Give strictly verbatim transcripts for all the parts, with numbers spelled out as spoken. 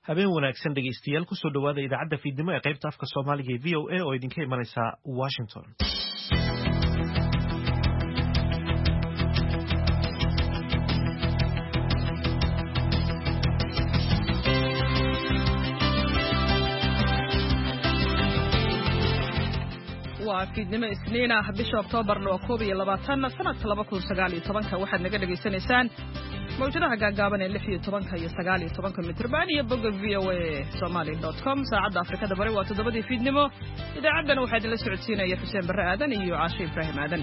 habeen wanaagsan dhegeystayaal ku soo dhawaada idaacadda fiidnimo ee qaybta afka Soomaaliga ee V O A oo idinka imanaysa Washington. waa fiidnimo isniin ah bisha Oktoobar waa koob iyo labaatan sanadka laba kun sagaal iyo toban waxaad naga dhageysanaysaan mawjadaha gaagaaban ee lix iyo toban iyo sagaal iyo toban mitirban iyo bogga v o a somali dot com saacadda Afrikada Bari waa toddobadii fiidnimo idaacaddana waxaa idinla socodsiinaya Xuseen Barre Aadan iyo Caashe Ibraahim Aadan.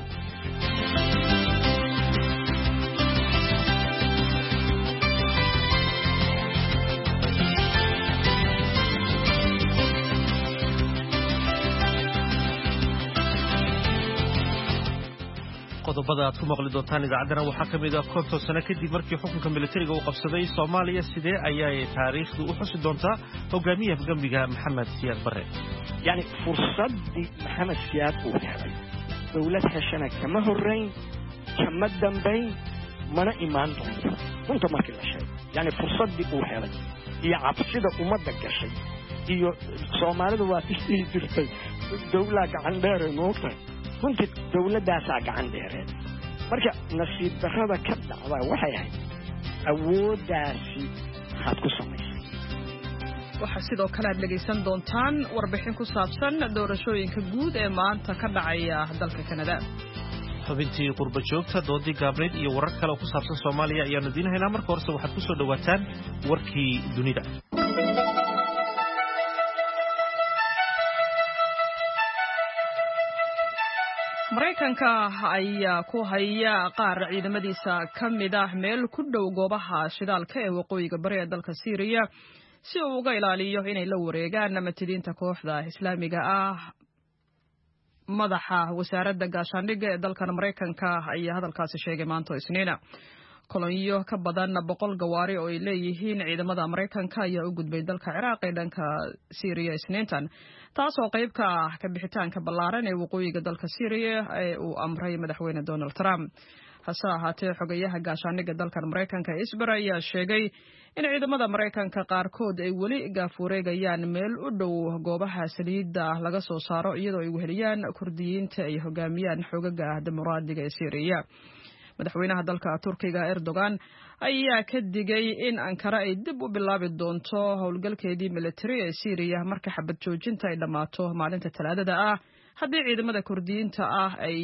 qodobada aad ku maqli doontaan idaacadana waxaa ka mid ah konton sano kadib markii xukunka militariga uu qabsaday Soomaaliya sidee ayay taariikhdu u xusi doontaa hogaamiyaha afgambiga Maxamed Siyaad Barre yani fursadii Maxamed Siyaad uu helay dawlad heshana kama horeyn kama dambeyn mana imaan doonto runta markii la sheegay yani fursadii uu helay iyo cabsida ummadda gashay iyo Soomaalidu waa isii jirtay dawlad gacan dheer noqotay runtii dawladdaasa gacan dheereed marka nasiib darrada ka dhacda waxay ahayd awooddaasi had ku samaysay. waxaa sidoo kale aad dhegaysan doontaan warbixin ku saabsan doorashooyinka guud ee maanta ka dhacaya dalka Kanada. xubintii qurba joogta doodii gaabreed iyo warar kale oo ku saabsan Soomaaliya ayaanu idiin haynaa. marka horse waxaad ku soo dhawaataan warkii dunida. Mareykanka ayaa ku haya qaar ciidamadiisa ka mid ah meel ku dhow goobaha shidaalka ee waqooyiga bari ee dalka Syria si uu uga ilaaliyo inay la wareegaan matadiinta kooxda Islaamiga ah. madaxa wasaaradda gaashaandhigga ee dalka Mareykanka ayaa hadalkaasi sheegay maanta Isniina. kolonyo ka badan boqol gawaari oo ay leeyihiin ciidamada Mareykanka ayaa u gudbay dalka Ciraaq ee dhanka Syria Isniintan, taas oo qayb ka ah ka bixitaanka ballaaran ee waqooyiga dalka Syria ee uu amray madaxweyne Donald Trump. hase ahaatee xogayaha gaashaandhigga dalka Mareykanka Isbar ayaa sheegay in ciidamada Mareykanka qaarkood ay weli gaafureegayaan meel u dhow goobaha saliidda laga soo saaro iyadoo ay weheliyaan Kurdiyiinta ay hogaamiyaan xogaga dimuqraadiga ee Syria. madaxweynaha dalka Turkiga Erdogan ayaa ka digay in Ankara ay dib u bilaabi doonto howlgalkeedii militari ee Syria marka xabad joojinta ay dhamaato maalinta Talaadada ah haddii ciidamada Kurdiyiinta ah ay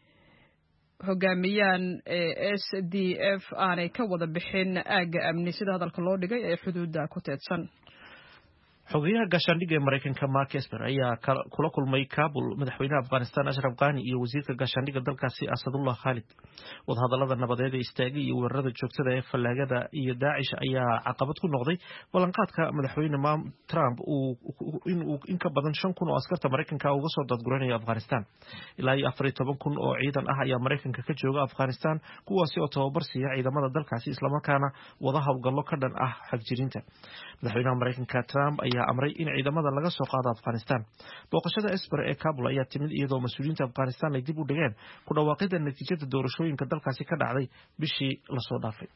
hogaamiyaan S D F aanay ka wada bixin aaga amni sida hadalka loo dhigay ee xuduudda ku teedsan. xogayaha gaashaandhigga ee Mareykanka Mark Esper ayaa kula kulmay Kabul madaxweynaha Afghanistan Ashraf Ghani iyo wasiirka gaashaandhigga dalkaasi Asadullah Khalid. wadahadallada nabadeed ee istaagay iyo weerarada joogtada ee fallaagada iyo Daacish ayaa caqabad ku noqday ballanqaadka madaxweyne Trump in uu in ka badan shan kun oo askarta Mareykanka uga soo dadguranayo Afghanistan. ilaa iyo afar iyo toban kun oo ciidan ah ayaa Mareykanka ka jooga Afghanistan kuwaasi oo tababar siiya ciidamada dalkaasi isla markaana wada hawlgallo ka dhan ah xagjirinta. madaxweynaha Mareykanka Trump ayaa amray in ciidamada laga soo qaado Afghanistan. booqashada Esper ee Kabul ayaa timid iyadoo mas'uuliyiinta Afghanistan ay dib u dhigeen ku dhawaaqida natiijada doorashooyinka dalkaasi ka dhacday bishii la soo dhaafay.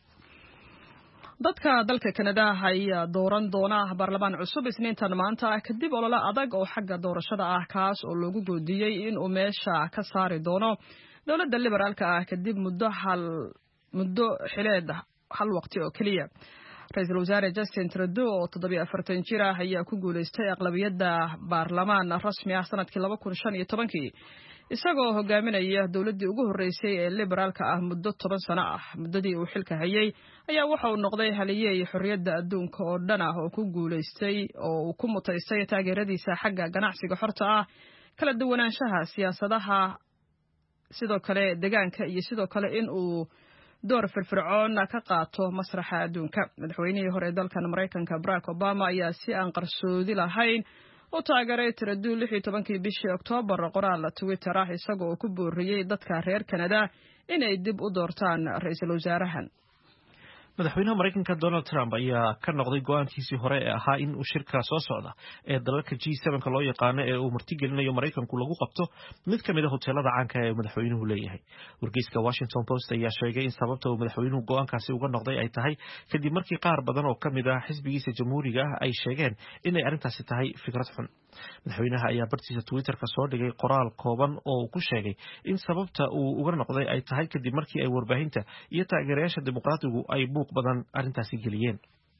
dadka dalka Kanada ayaa dooran doona baarlamaan cusub Isniintan maanta ah kadib olole adag oo xagga doorashada ah kaas oo loogu goodiyay in uu meesha ka saari doono dowladda liberaalka ah kadib muddo hal muddo xileed hal waqti oo kaliya. Ra'iisul Wasaare Justin Trudeau oo toddobiyo afartan jir ah ayaa ku guuleystay aqlabiyadda baarlamaan rasmi ah sanadkii laba kun shan iyo toban isagoo hogaaminaya dowladdii ugu horeysay ee liberaalka ah muddo toban sano ah. muddadii uu xilka hayay ayaa waxa uu noqday haliyey xorriyadda adduunka oo dhan ah oo ku guuleystay oo uu ku mutaystay taageeradiisa xagga ganacsiga xorta ah, kala duwanaanshaha siyaasadaha, sidoo kale deegaanka iyo sidoo kale in uu door firfircoon ka qaato masraxa adduunka. madaxweynihii hore ee dalkan Mareykanka Barack Obama ayaa si aan qarsoodi lahayn u taageeray Trudeau lix iyo tobankii bishii Oktoobar qoraal Twitter ah isagoo ku booriyay dadka reer Kanada inay dib u doortaan ra'iisul wasaarahan. madaxweynaha Mareykanka Donald Trump ayaa ka noqday go'aankiisii hore ee ahaa in uu shirka soo socda ee dalalka G seven ka loo yaqaan ee uu martigelinayo Mareykanku lagu qabto mid ka mid ah hoteelada caanka ee madaxweynuhu leeyahay. Wargeyska Washington Post ayaa sheegay in sababta uu madaxweynuhu go'aankaasi uga noqday ay tahay kadib markii qaar badan oo ka mid ah xisbigiisa jamhuuriga ah ay sheegeen inay arrintaasi tahay fikrad xun. Madaxweynaha ayaa bartiisa Twitter-ka soo dhigay qoraal kooban oo ku sheegay in sababta uu uga noqday ay tahay kadib markii ay warbaahinta iyo taageerayaasha dimuqraadigu ay buuq badan arrintaasi geliyeen.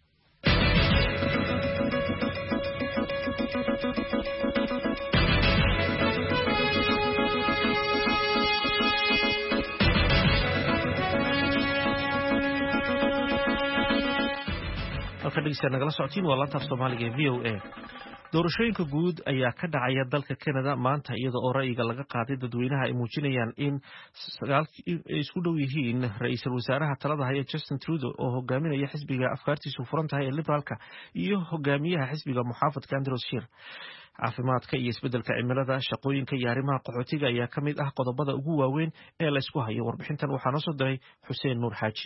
halka dhegeystayaal nagala socotiin waa laanta Soomaaliga ee V O A. doorashooyinka guud ayaa ka dhacaya dalka Canada maanta iyada oo ra'yiga laga qaaday dadweynaha ay muujinayaan in ay isku dhow yihiin ra'iisul wasaaraha talada haya Justin Trudeau oo hogaaminaya xisbiga afkaartiisu furan tahay ee Liberaalka iyo hogaamiyaha xisbiga muxaafadka Andrew Scheer. caafimaadka iyo isbeddelka cimilada, shaqooyinka iyo arrimaha qaxootiga ayaa ka mid ah qodobada ugu waaweyn ee la isku hayo. Warbixintan waxaa noo soo diray Xuseen Nuur Xaaji.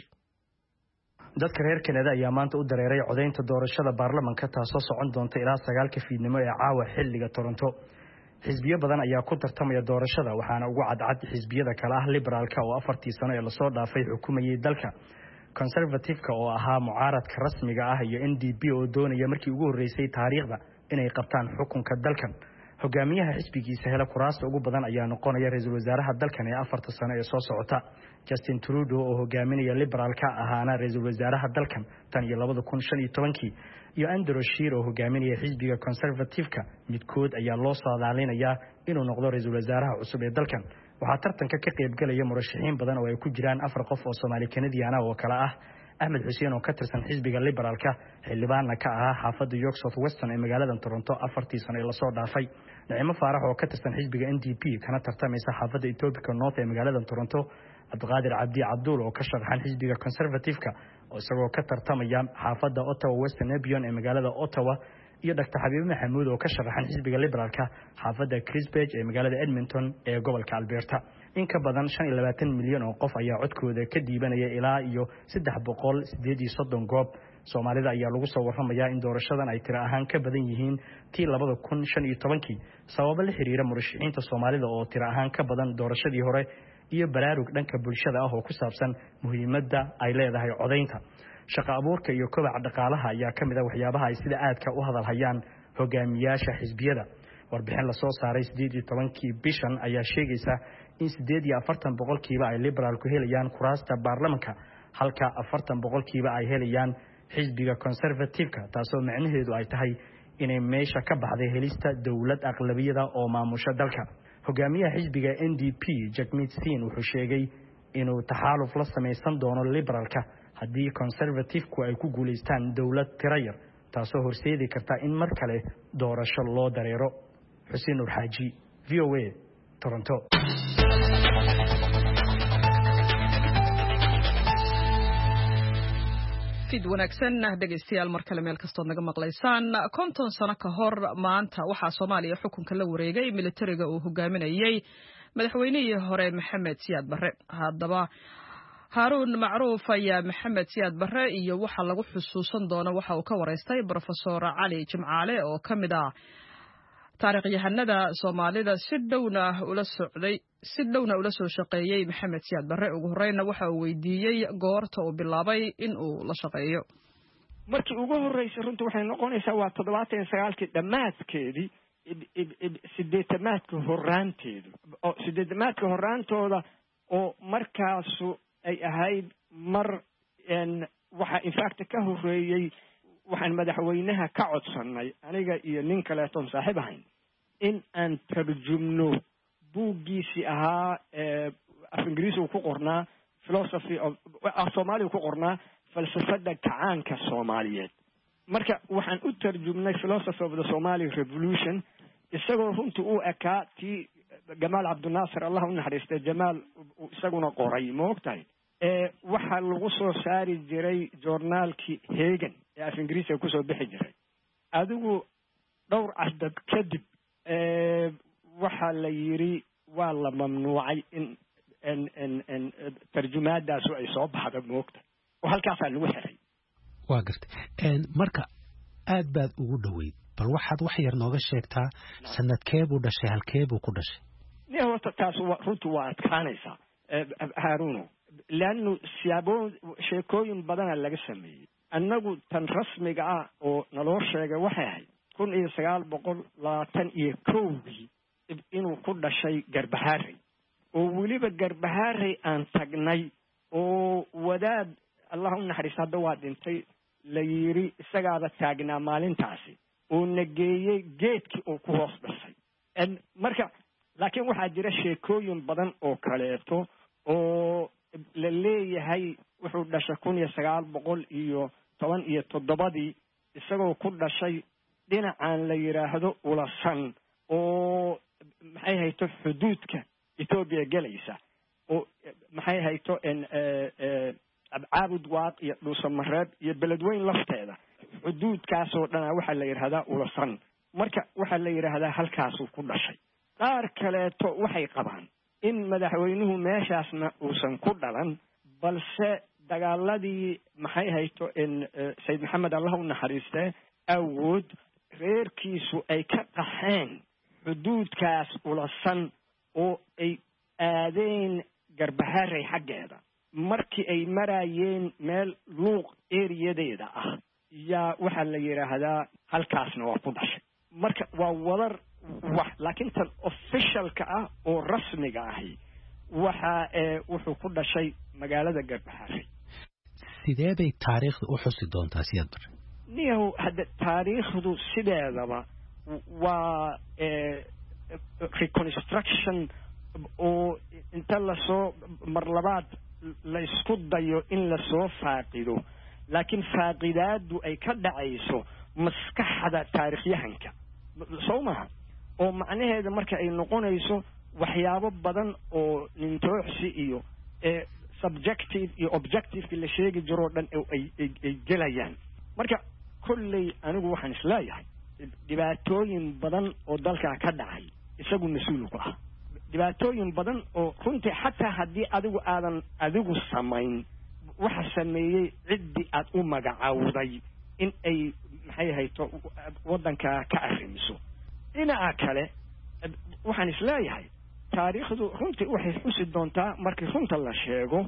dadka reer Canada ayaa maanta u dareeray codeynta doorashada baarlamaanka taasoo socon doonta ilaa sagaalka fiidnimo ee caawa xilliga Toronto. xisbiyo badan ayaa ku tartamaya doorashada waxaana ugu cadcad xisbiyada kale ah Liberaalka oo afartii sano ee la soo dhaafay xukumayay dalka, Conservative-ka oo ahaa mucaaradka rasmiga ah iyo N D P oo doonaya markii ugu horeysay taariikhda inay qabtaan xukunka dalkan. hogaamiyaha xisbigiisa hela kuraasta ugu badan ayaa noqonaya ra'iisul wasaaraha dalkan ee afarta sano ee soo socota. Justin Trudeau oo hogaaminaya Liberaalka ahaana ra'iisul wasaaraha dalkan tan iyo laba kun shan iyo toban iyo Andrew Scheer oo hogaaminaya xisbiga Conservative-ka midkood ayaa loo saadaalinayaa inuu noqdo ra'iisul wasaaraha cusub ee dalkan. waxaa tartanka ka qayb galaya murashaxiin badan oo ay ku jiraan afar qof oo Soomaali Canadian ah oo kala ah Ahmed Xuseen oo ka tirsan xisbiga Liberaalka, xildhibaanna ka ahaa xaafadda York South Western ee magaalada Toronto afartii sano ee la soo dhaafay, Naciimo Faarax oo ka tirsan xisbiga N D P kana tartamaysa xaafadda Etobicoke North ee magaalada Toronto, Cabdiqaadir Cabdi Cabduul oo ka sharaxan xisbiga Conservative-ka oo isagoo ka tartamaya xaafadda Ottawa Western Nebion ee magaalada Ottawa, iyo Doctor Xabiib Maxamuud oo ka sharaxan xisbiga Liberaalka xaafadda Crisbridge ee magaalada Edmonton ee gobolka Alberta. in ka badan shan iyo labaatan milyan oo qof ayaa codkooda ka diibanaya ilaa iyo saddex boqol sideed iyo soddon goob. Soomaalida ayaa lagu soo warramayaa in doorashadan ay tiro ahaan ka badan yihiin tii laba kun shan iyo toban sababo la xiriira murashaxiinta Soomaalida oo tiro ahaan ka badan doorashadii hore iyo baraarug dhanka bulshada ah oo ku saabsan muhiimadda ay leedahay codeynta. shaqo abuurka iyo kobaca dhaqaalaha ayaa ka mid ah waxyaabaha ay sida aadka u hadal hayaan hogaamiyaasha xisbiyada. warbixin la soo saaray siddeed iyo tobankii bishan ayaa sheegaysa in siddeed iyo afartan boqolkiiba ay Liberaalku helayaan kuraasta baarlamaanka halka afartan boqolkiiba ay helayaan xisbiga Conservative-ka, taasoo macnaheedu ay tahay inay meesha ka baxday helista dawlad aqlabiyada oo maamusha dalka. hogaamiyaha xisbiga N D P Jagmeet Singh wuxuu sheegay inuu taxaaluf la samaysan doono Liberaalka haddii Conservative-ku ay ku guuleystaan dawlad tiro yar, taasoo horseedi karta in mar kale doorasho loo dareero. Xuseen Nuur Xaaji, V O A, Toronto. fid wanaagsan dhegeystayaal mar kale meel kastood naga maqlaysaan. konton sano ka hor maanta waxaa Soomaaliya xukunka la wareegay militariga uu hogaaminayay madaxweynihii hore Maxamed Siyaad Barre. haddaba Haruun Macruuf ayaa Maxamed Siyaad Barre iyo waxa lagu xusuusan doono waxa uu ka wareystay Professor Cali Jimcaale oo ka mid ah taariikhyahanada Soomaalida si dhowna ula socday si dhowna ula soo shaqeeyay Maxamed Siyaad Barre. ugu horreynna waxa uu weydiiyey goorta uu bilaabay in uu la shaqeeyo. markii ugu horeysay runtii waxay noqonaysaa waa toddobaatan iyo sagaalkii dhammaadkeedii sideetamaadka horaanteedu oo sideetamaadka horaantooda oo markaasu ay ahayd mar waxa in fact ka horeeyay waxaan madaxweynaha ka codsanay aniga iyo nin kale oo saaxiib ahayn in aan tarjumno buuggiisii ahaa af Ingiriisi ku qornaa philosophy of Soomaali ku qornaa falsafada kacaanka Soomaaliyeed. marka waxaan u tarjumnay philosophy of the Somali Revolution isagoo runtii uu ekaa tii Jamaal Abdulnaasir Allah u naxariistay Jamaal isaguna qoray moogtay ee waxa lagu soo saari jiray journaalkii Hagen ee af Ingiriisi ku soo bixi jiray. adigu dhowr cadad kadib ee waxa la yiri waa la mamnuucay in in in tarjumaadaas ay soo baxdo moogta oo halkaasaa lagu xiray. waa gartay marka aad baad ugu dhoweyd bal waxaad wax yar nooga sheegtaa sanadkee buu dhashay halkee buu ku dhashay? ni horta taas runtu waa adkaanaysaa haaruuno laannu siyaabo sheekooyin badana laga sameeyey. annagu tan rasmiga ah oo naloo sheegay waxay ahayd kun iyo sagaal boqol labaatan iyo kowdii inuu ku dhashay Garbaharey, oo weliba Garbaharey aan tagnay oo wadaad allah u naxariisto hadda waa dhintay la yiri isagaaba taagnaa maalintaasi oo nageeyey geedkii uu ku hoos dhashay. marka laakiin waxaa jira sheekooyin badan oo kaleeto oo la leeyahay wuxuu dhashay kun iyo sagaal boqol iyo toban iyo toddobadii isagoo ku dhashay dhinacaan la yidhaahdo Ulasan oo maxay hayto xuduudka Ethiopia galaysa, oo maxay hayto in Caabud Waaq iyo Dhuusamareeb iyo beledweyn lafteeda xuduudkaasoo dhan waxaa la yidhaahdaa Ulasan. marka waxaa la yidhaahdaa halkaasuu ku dhashay. qaar kaleeto waxay qabaan in madaxweynuhu meeshaasna uusan ku dhalan, balse dagaaladii maxay hayto in Sayid Maxamed allah u naxariistee awood reerkiisu ay ka qaxeen xuduudkaas Ulasan oo ay aadeen Garbaharey xaggeeda. markii ay marayeen meel luuq eriyadeeda ah yaa waxaa la yidhaahdaa halkaasna waa ku dhashay. marka waa wadar wax, laakiin tan officialka ah oo rasmiga ahi waxa wuxuu ku dhashay magaalada Garbaharey. sidee bay taariikhdu u xusi doontaa Siyaad Barre? niyow hadda taariikhdu sideedaba waa reconstruction oo inta lasoo mar labaad la isku dayo in lasoo faaqido, laakiin faaqidaadu ay ka dhacayso maskaxda taariikhyahanka soo maha, oo macnaheeda marka ay noqonayso waxyaabo badan oo nintooxsi iyo subjective iyo objective la sheegi jiro dhan ay ay gelayaan. marka kulley anigu waxaan isleeyahay dhibaatooyin badan oo dalka ka dhacay isagu mas'uul ku ah. dhibaatooyin badan oo runtii xataa haddii adigu aadan adigu samayn waxa sameeyey ciddii aad u magacaawday in ay maxay hayto waddanka ka arrimiso. dhinaca kale waxaan isleeyahay taariikhdu runtii waxay xusi doontaa markii runta la sheego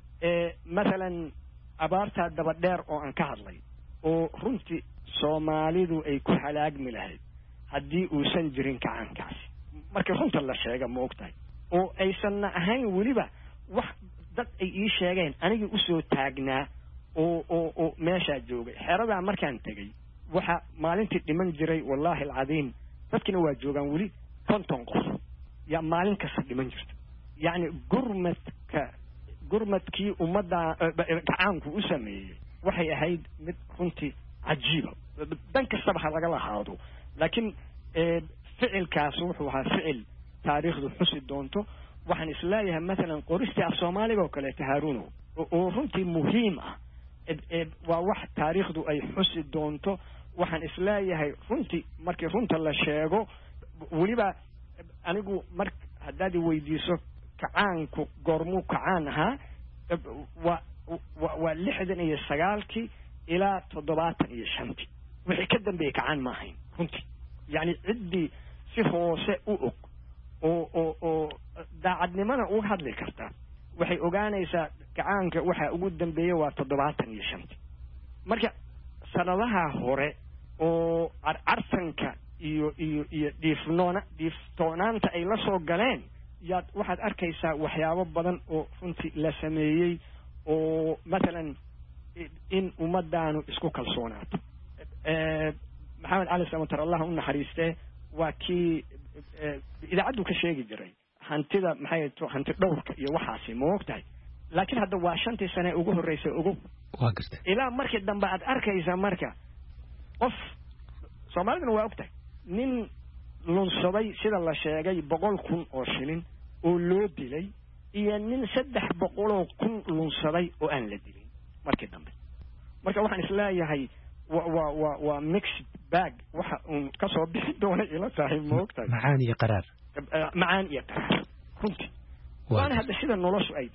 maalan abaartaa daba dheer oo aan ka hadlay oo runtii Soomaalidu ay ku halaagmi lahayd haddii uusan jirin kacankaasi. markii runta la sheega ma ogtahay oo aysan ahayn weliba wax dad ay ii sheegeen anigii u soo taagnaa oo oo oo meesha joogay. xeradaa markaan tagay waxa maalintii dhiman jiray wallaahi alcadiim dadkina waa joogaan weli konton qof yaa maalin kasta dhiman jirta. yacni gurmadka gurmadkii ummadda gacaanku u sameeyey waxay ahayd mid runtii cajiiba. dan kastaba ha laga lahaado, laakiin ficilkaas wuxuu ahaa ficil taariikhdu xusi doonto. waxaan isleeyahay maalan qoristii af soomaaliga oo kaleeto haaruuno oo runtii muhiim ah waa wax taariikhdu ay xusi doonto. waxaan isleeyahay runtii markii runta la sheego weliba anigu mar haddaad weydiiso kacaanku goormuu kacaan ahaa waa waa lixdan iyo sagaalkii ilaa toddobaatan iyo shantii. wixii ka dambeeyey kacaan ma ahayn runtii. yacni ciddii si hoose u og oo oo oo daacadnimana uga hadli karta waxay ogaanaysaa kacaanka waxa ugu dambeeyey waa toddobaatan iyo shantii. marka sanadaha hore oo carcartanka iyo iyo iyo dhiifnoona dhiiftoonaanta ay la soo galeen yaad waxaad arkaysaa waxyaabo badan oo runtii la sameeyey oo maalan in ummadaanu isku kalsoonaato. maxamed cali samatar allah u naxariistee waa kii idaacaddu ka sheegi jiray hantida maxay to hanti dhowrka iyo waxaasi ma ogtahay, laakiin hadda waa shantii sane ugu horreysay ugu waa gartay ilaa markii dambe aad arkaysa marka qof Soomaaliduna waa ogtahay nin lunsaday sida la sheegay boqol kun oo shilin oo loo dilay iyo nin saddex boqol oo kun lunsaday oo aan la dilin markii dambe. marka waxaan isleeyahay wa wa wa wa mixed bag waxa uu ka soo bixi doona ila tahay ma ogtahay macaan iyo qaraar macaan iyo qaraar runtii waana hadda sida noloshu ay tahay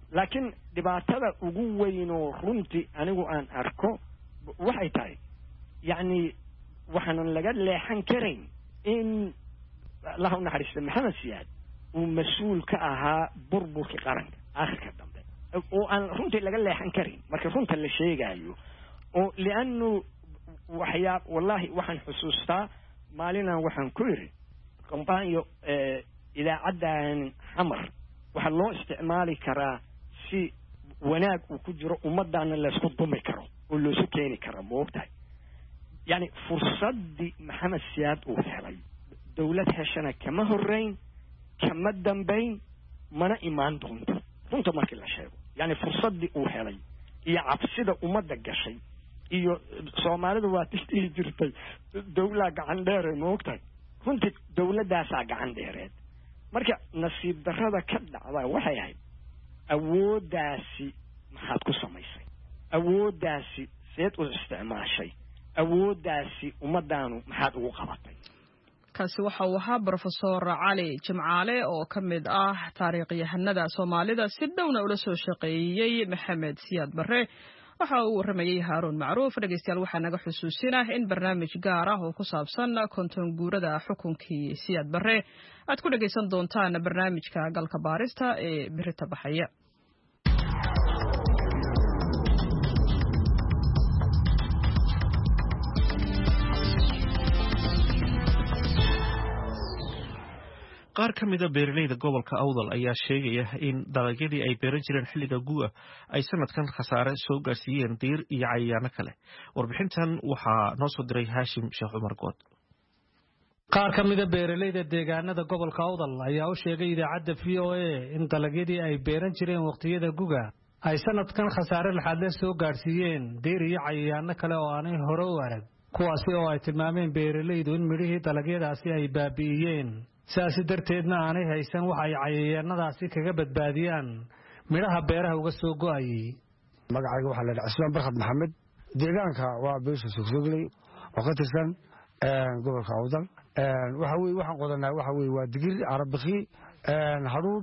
laakiin dhibaatada ugu weyn oo runtii anigu aan arko waxay tahay yacni waxaanan laga leexan karayn in allah u naxariista maxamed siyaad uu mas-uul ka ahaa burburkii qaranka aakhirka dambe oo aan runtii laga leexan karin marka runta la sheegayo oo liannu waxyaa wallahi waxaan xusuustaa maalinaan waxaan ku yidhi kambaanyo idaacaddan xamar waxaa loo isticmaali karaa si wanaag uu ku jiro ummaddaana laysku dumi karo oo loosu keeni karo ma ogtahay yacni fursaddii maxamed siyaad uu helay dawlad heshana kama horrayn kama dambayn mana imaan doonto runta markii la sheego yacni fursaddii uu helay iyo cabsida ummadda gashay iyo soomaalidu waa tisdhihi jirtay dawlaa gacan dheere ma ogtahay runtii dawladdaasaa gacan dheereed marka nasiib darrada ka dhacda waxay ahayd awooddaasi maxaad ku samaysay awooddaasi seed u isticmaashay awooddaasi ummaddaanu maxaad ugu qabatay kaasi waxa uu ahaa brofesor cali jimcaale oo ka mid ah taariikhyahanada soomaalida si dhowna ula soo shaqeeyey maxamed siyaad barre waxa uu waramayay haaruun macruuf dhegeystayaal waxaa naga xusuusinah in barnaamij gaar ah oo ku saabsan konton guurada xukunkii siyaad barre aad ku dhegeysan doontaan barnaamijka galka baarista ee birita baxaya qaar ka mid a beeralayda gobolka awdal ayaa sheegaya in dalagyadii ay beeran jireen xilliga gu'a ay sanadkan khasaare soo gaarsiiyeen diir iyo cayayaano kale warbixintan waxaa noo soo diray haashim sheekh cumar good qaar ka mid a beeralayda deegaanada gobolka awdal ayaa u sheegay idaacadda v o a in dalagyadii ay beeran jireen waqtiyada guga ay sanadkan khasaare laxaadle soo gaarsiiyeen diir iyo cayayaano kale oo aanay hore u arag kuwaasi oo ay tilmaameen beeralaydu in midhihii dalagyadaasi ay baabi'iyeen sidaasi darteedna aanay haysan wax ay cayayaanadaasi kaga badbaadiyaan midhaha beeraha uga soo go'ayay magacayga waxaa la yidhaha cismaan barkhad maxamed deegaanka waa beesha sogsogley oo ka tirsan gobolka awdal waxa weye waxaan qodanaa waxa weye waa digir arabiki hadhuudh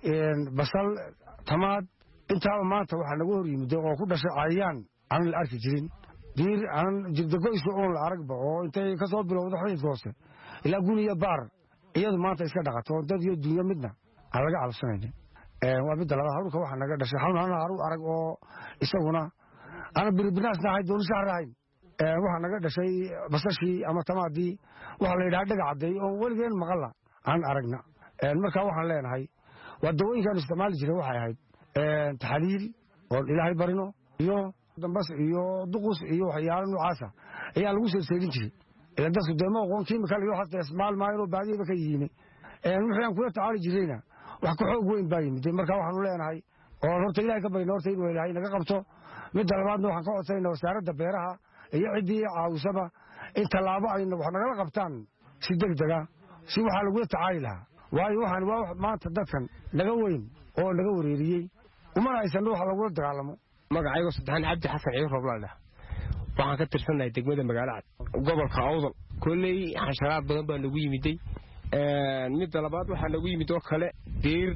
basal tamaad intaaba maanta waxaa naga hor yimid oo ku dhashay cayayaan aanan la arki jirin diir aanan jigdagoyska oon la aragba oo intay ka soo bilowdo xididka hoose ilaa guniya baar iyadu maanta iska dhaqato dad iyo dunya midna aan laga calabsanaynin waa midda labaad hadhuudhka waxaa naga dhashay xalmaana haru arag oo isaguna aanan biribinaasna ahayn doonishaar ahayn waxaa naga dhashay basashii ama tamaadii waxaa la yidhaha dhaga caddeey oo weligeen maqalla aan aragna markaa waxaan leenahay waa dawooyinkaan isticmaali jiray waxay ahayd taxaliil oon ilaahay barino iyo dambas iyo duqus iyo waxyaalo noocaasa ayaa lagu seeseegin jiray ila dadku deema aqoon kiimikal iyo hata ismaal maayno baadiyaba ka yimi wixii aan kula tacaali jirayna wax ka xoog weyn baa yimid markaa waxaanu leenahay oo horta ilaahay ka barino horta inuu ilaahay naga qabto midda labaadna waxaan ka codsanayna wasaaradda beeraha iyo ciddii caawisaba in tallaabo ayna wax nagala qabtaan si degdega si waxaa lagula tacaali lahaa waayo waxaan waa maanta dadkan naga weyn oo naga wareeriyey umana aysan wax lagula dagaalamo magacaygo saddexaan cabdi xasan ciir rooblaadha waxaan ka tirsannahay degmada magaalacad gobolka awdal kolley xasharaad badan baa nagu yimiday midda labaad waxaa nagu yimid oo kale diir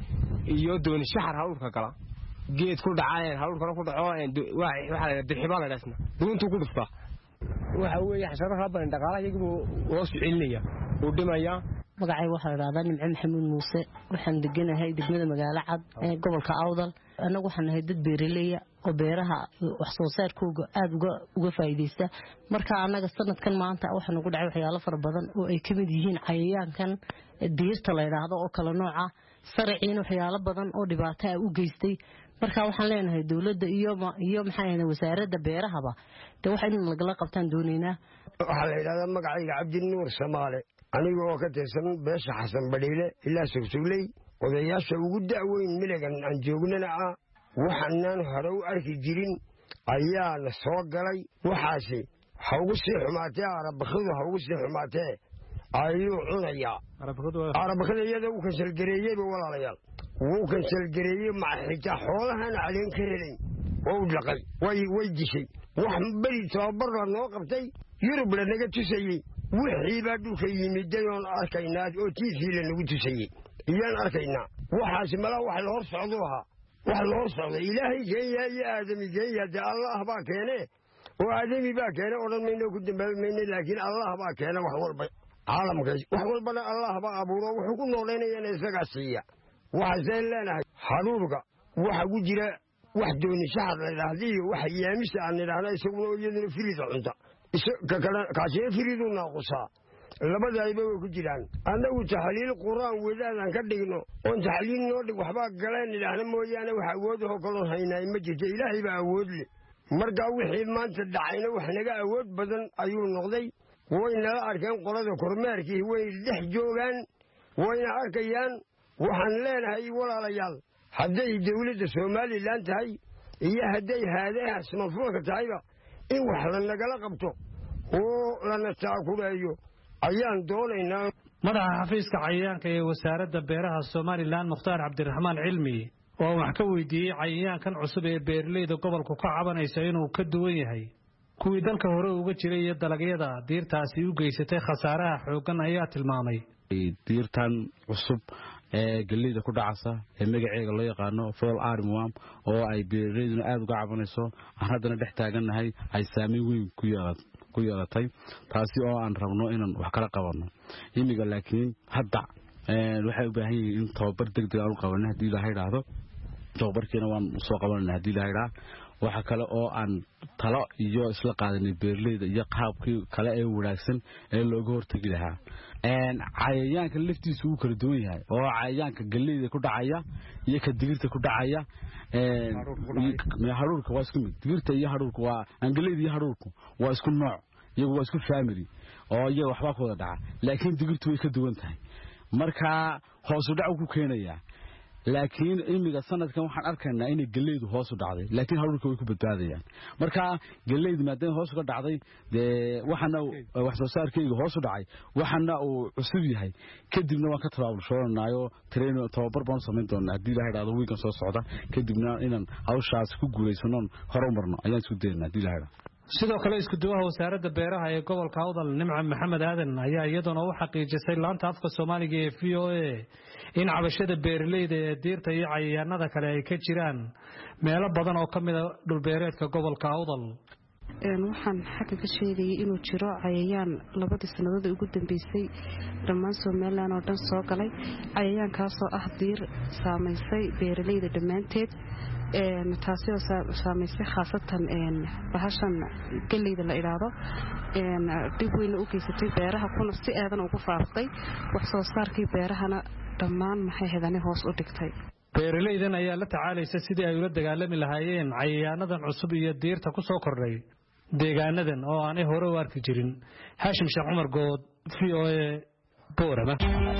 iyo dooni shaxar hawlka gala geed ku dhacayeen hawlkana ku dhaco waxaa la dirxibaa la dhaasna duuntu ku dhuftaa waxa weeye xasharaad badan dhaqaalaha iyagu hoos u celinaya uu dhimayaa magacayga waxaa la dhahdaa nimco maxamuud muuse waxaan deganahay degmada magaalacad ee gobolka awdal annagu waxaan nahay dad beeraleya oo beeraha wax soo saarkooga aad uga faa'iideysta marka annaga sanadkan maanta waxaa nagu dhacay waxyaalo fara badan oo ay ka mid yihiin cayayaankan diirta la yidhaahdo oo kala nooca saraciina waxyaalo badan oo dhibaato ah u geystay marka waxaan leenahay dowladda iyo iyo maxaa ahayd wasaaradda beerahaba de waxa in lagala qabtaan doonaynaa waxaa la yidhahdaa magacayga cabdinuur samaale aniga oo ka tirsan beesha xasan badhiile ilaa sogsogley odayaasha ugu da'weyn miligan aan joognana ah waxaanaan hore u arki jirin ayaana soo galay waxaasi ha ugu sii xumaatee arabakidu ha ugu sii xumaatee ayuu cunayaa arabakida iyada uu kansalgareeyeyba walaalayaal wuu kansalgareeyey maxitaa xoolahaan caleen ka helayn oo u dhaqay way dishay wax beri tababarla noo qabtay yurub lanaga tusayey wixiibaa dhulka yimiday oon arkaynaa oo tiisii lanagu tusayey iyaan arkaynaa waxaasi malaa wax la hor socduu ahaa wax loo socdo ilaahay keenya iyo aadami keenya dee allah baa keene oo aadami baa keene odhan mayno ku dambaabi mayno laakiin allah baa keena wax walba caalamkaas wax walbana allah baa abuuro wuxuu ku noolaynayana isagaa siiya waxaaseen leenahay haruurka waxa ku jira wax dooni shahad la yidhaahda iyo wax yaamisa aan nidhaahna isaguna iyaduna firida cunta kaasina firidu naaqusaa labadaayba way ku jiraan annagu taxliil qur'aan wadaadaan ka dhigno oon taxliil noo dhig waxbaa galeen nidhaahna mooyaane wax awoodahoo kaloon haynaay ma jirto ilaahay baa awood leh markaa wixii maanta dhacayna wax naga awood badan ayuu noqday way nala arkeen qolada kormeerkii way dhex joogaan wayna arkayaan waxaan leenahay walaalayaal hadday dawladda somalilan tahay iyo hadday haadaha smartfoonka tahayba in wax lanagala qabto oo lana taakuleeyo ayaan doonaynaa madaxa xafiiska cayayaanka ee wasaaradda beeraha somalilan mukhtaar cabdiraxmaan cilmi oo wax ka weydiiyey cayayaankan cusub ee beeralayda gobolku ka cabanaysa inuu ka duwan yahay kuwii dalka hore uga jiray iyo dalagyada diirtaasi u geysatay khasaaraha xooggan ayaa tilmaamay diirtan cusub ee galeyda ku dhacaysa ee magaceega loo yaqaano fall armworm oo ay beeralaydu aad uga cabanayso aan haddana dhex taagannahay ay saameyn weyn ku yeelatay ku yeelatay taasi oo aan rabno inaan wax kala qabanno imiga laakiin hadda waxay u baahan yihiin in tababar degdeg aan u qabanno haddii la yiraahdo tababarkiina waan soo qabanayna haddii la yiraahdo waxa kale oo aan talo iyo isla qaadanay beeralayda iyo qaabkii kale ee wanaagsan ee looga hortagi lahaa cayayaanka laftiisu uu kala duwan yahay oo cayayaanka galeyda ku dhacaya iyo ka digirta ku dhacaya haruurka waa isku mid digirta iyo haruurka waa galeyda iyo haruurku waa isku nooc iyagu waa isku family oo iyaga waxba ku wada dhaca laakiin digirtu way ka duwan tahay marka hoos u dhac ku keenaya laakiin imiga sanadkan waxaan arkaynaa inay galeydu hoos u dhacday laakiin haruurka way ku badbaadayaan marka galeydu maadaama hoos uga dhacday dee waxana wax soo saarkeega hoos u dhacay waxana uu cusub yahay kadibna waan ka tabaabulshoonayo train tababar baan samayn doonaa haddii la yiraahdo wiigan soo socda kadibna inaan hawshaas ku guuleysano horumarno ayaan isku daynaa haddii la yiraahdo sidoo kale isku duwaha wasaaradda beeraha ee gobolka Awdal Nimco Maxamed Aadan ayaa iyaduna u xaqiijisay laanta afka Soomaaliga ee V O A in cabashada beeralayda ee diirta iyo cayayaanada kale ay ka jiraan meelo badan oo kamid ah dhul beereedka gobolka Awdal een waxaan xagga ka sheegayay inuu jiro cayayaan labadii sanadood ugu dambeysay dhammaan Soomaaliland oo dhan soo galay cayayaankaas oo ah diir saameysay beeralayda dhamaanteed een taasi oo saameysay khaasatan een bahashan galeyda la ilaado een dib weyn u geysatay beeraha kuna si aadan ugu faaftay wax soo saarkii beerahana dhammaan maxay hedanay hoos u dhigtay beeralaydan ayaa la tacaalaysa sidii ay ula dagaalami lahaayeen cayayaanadan cusub iyo diirta ku soo kordhay deegaanadan oo aanay hore u arki jirin Hashim Sheekh Umar Good V O A Boorama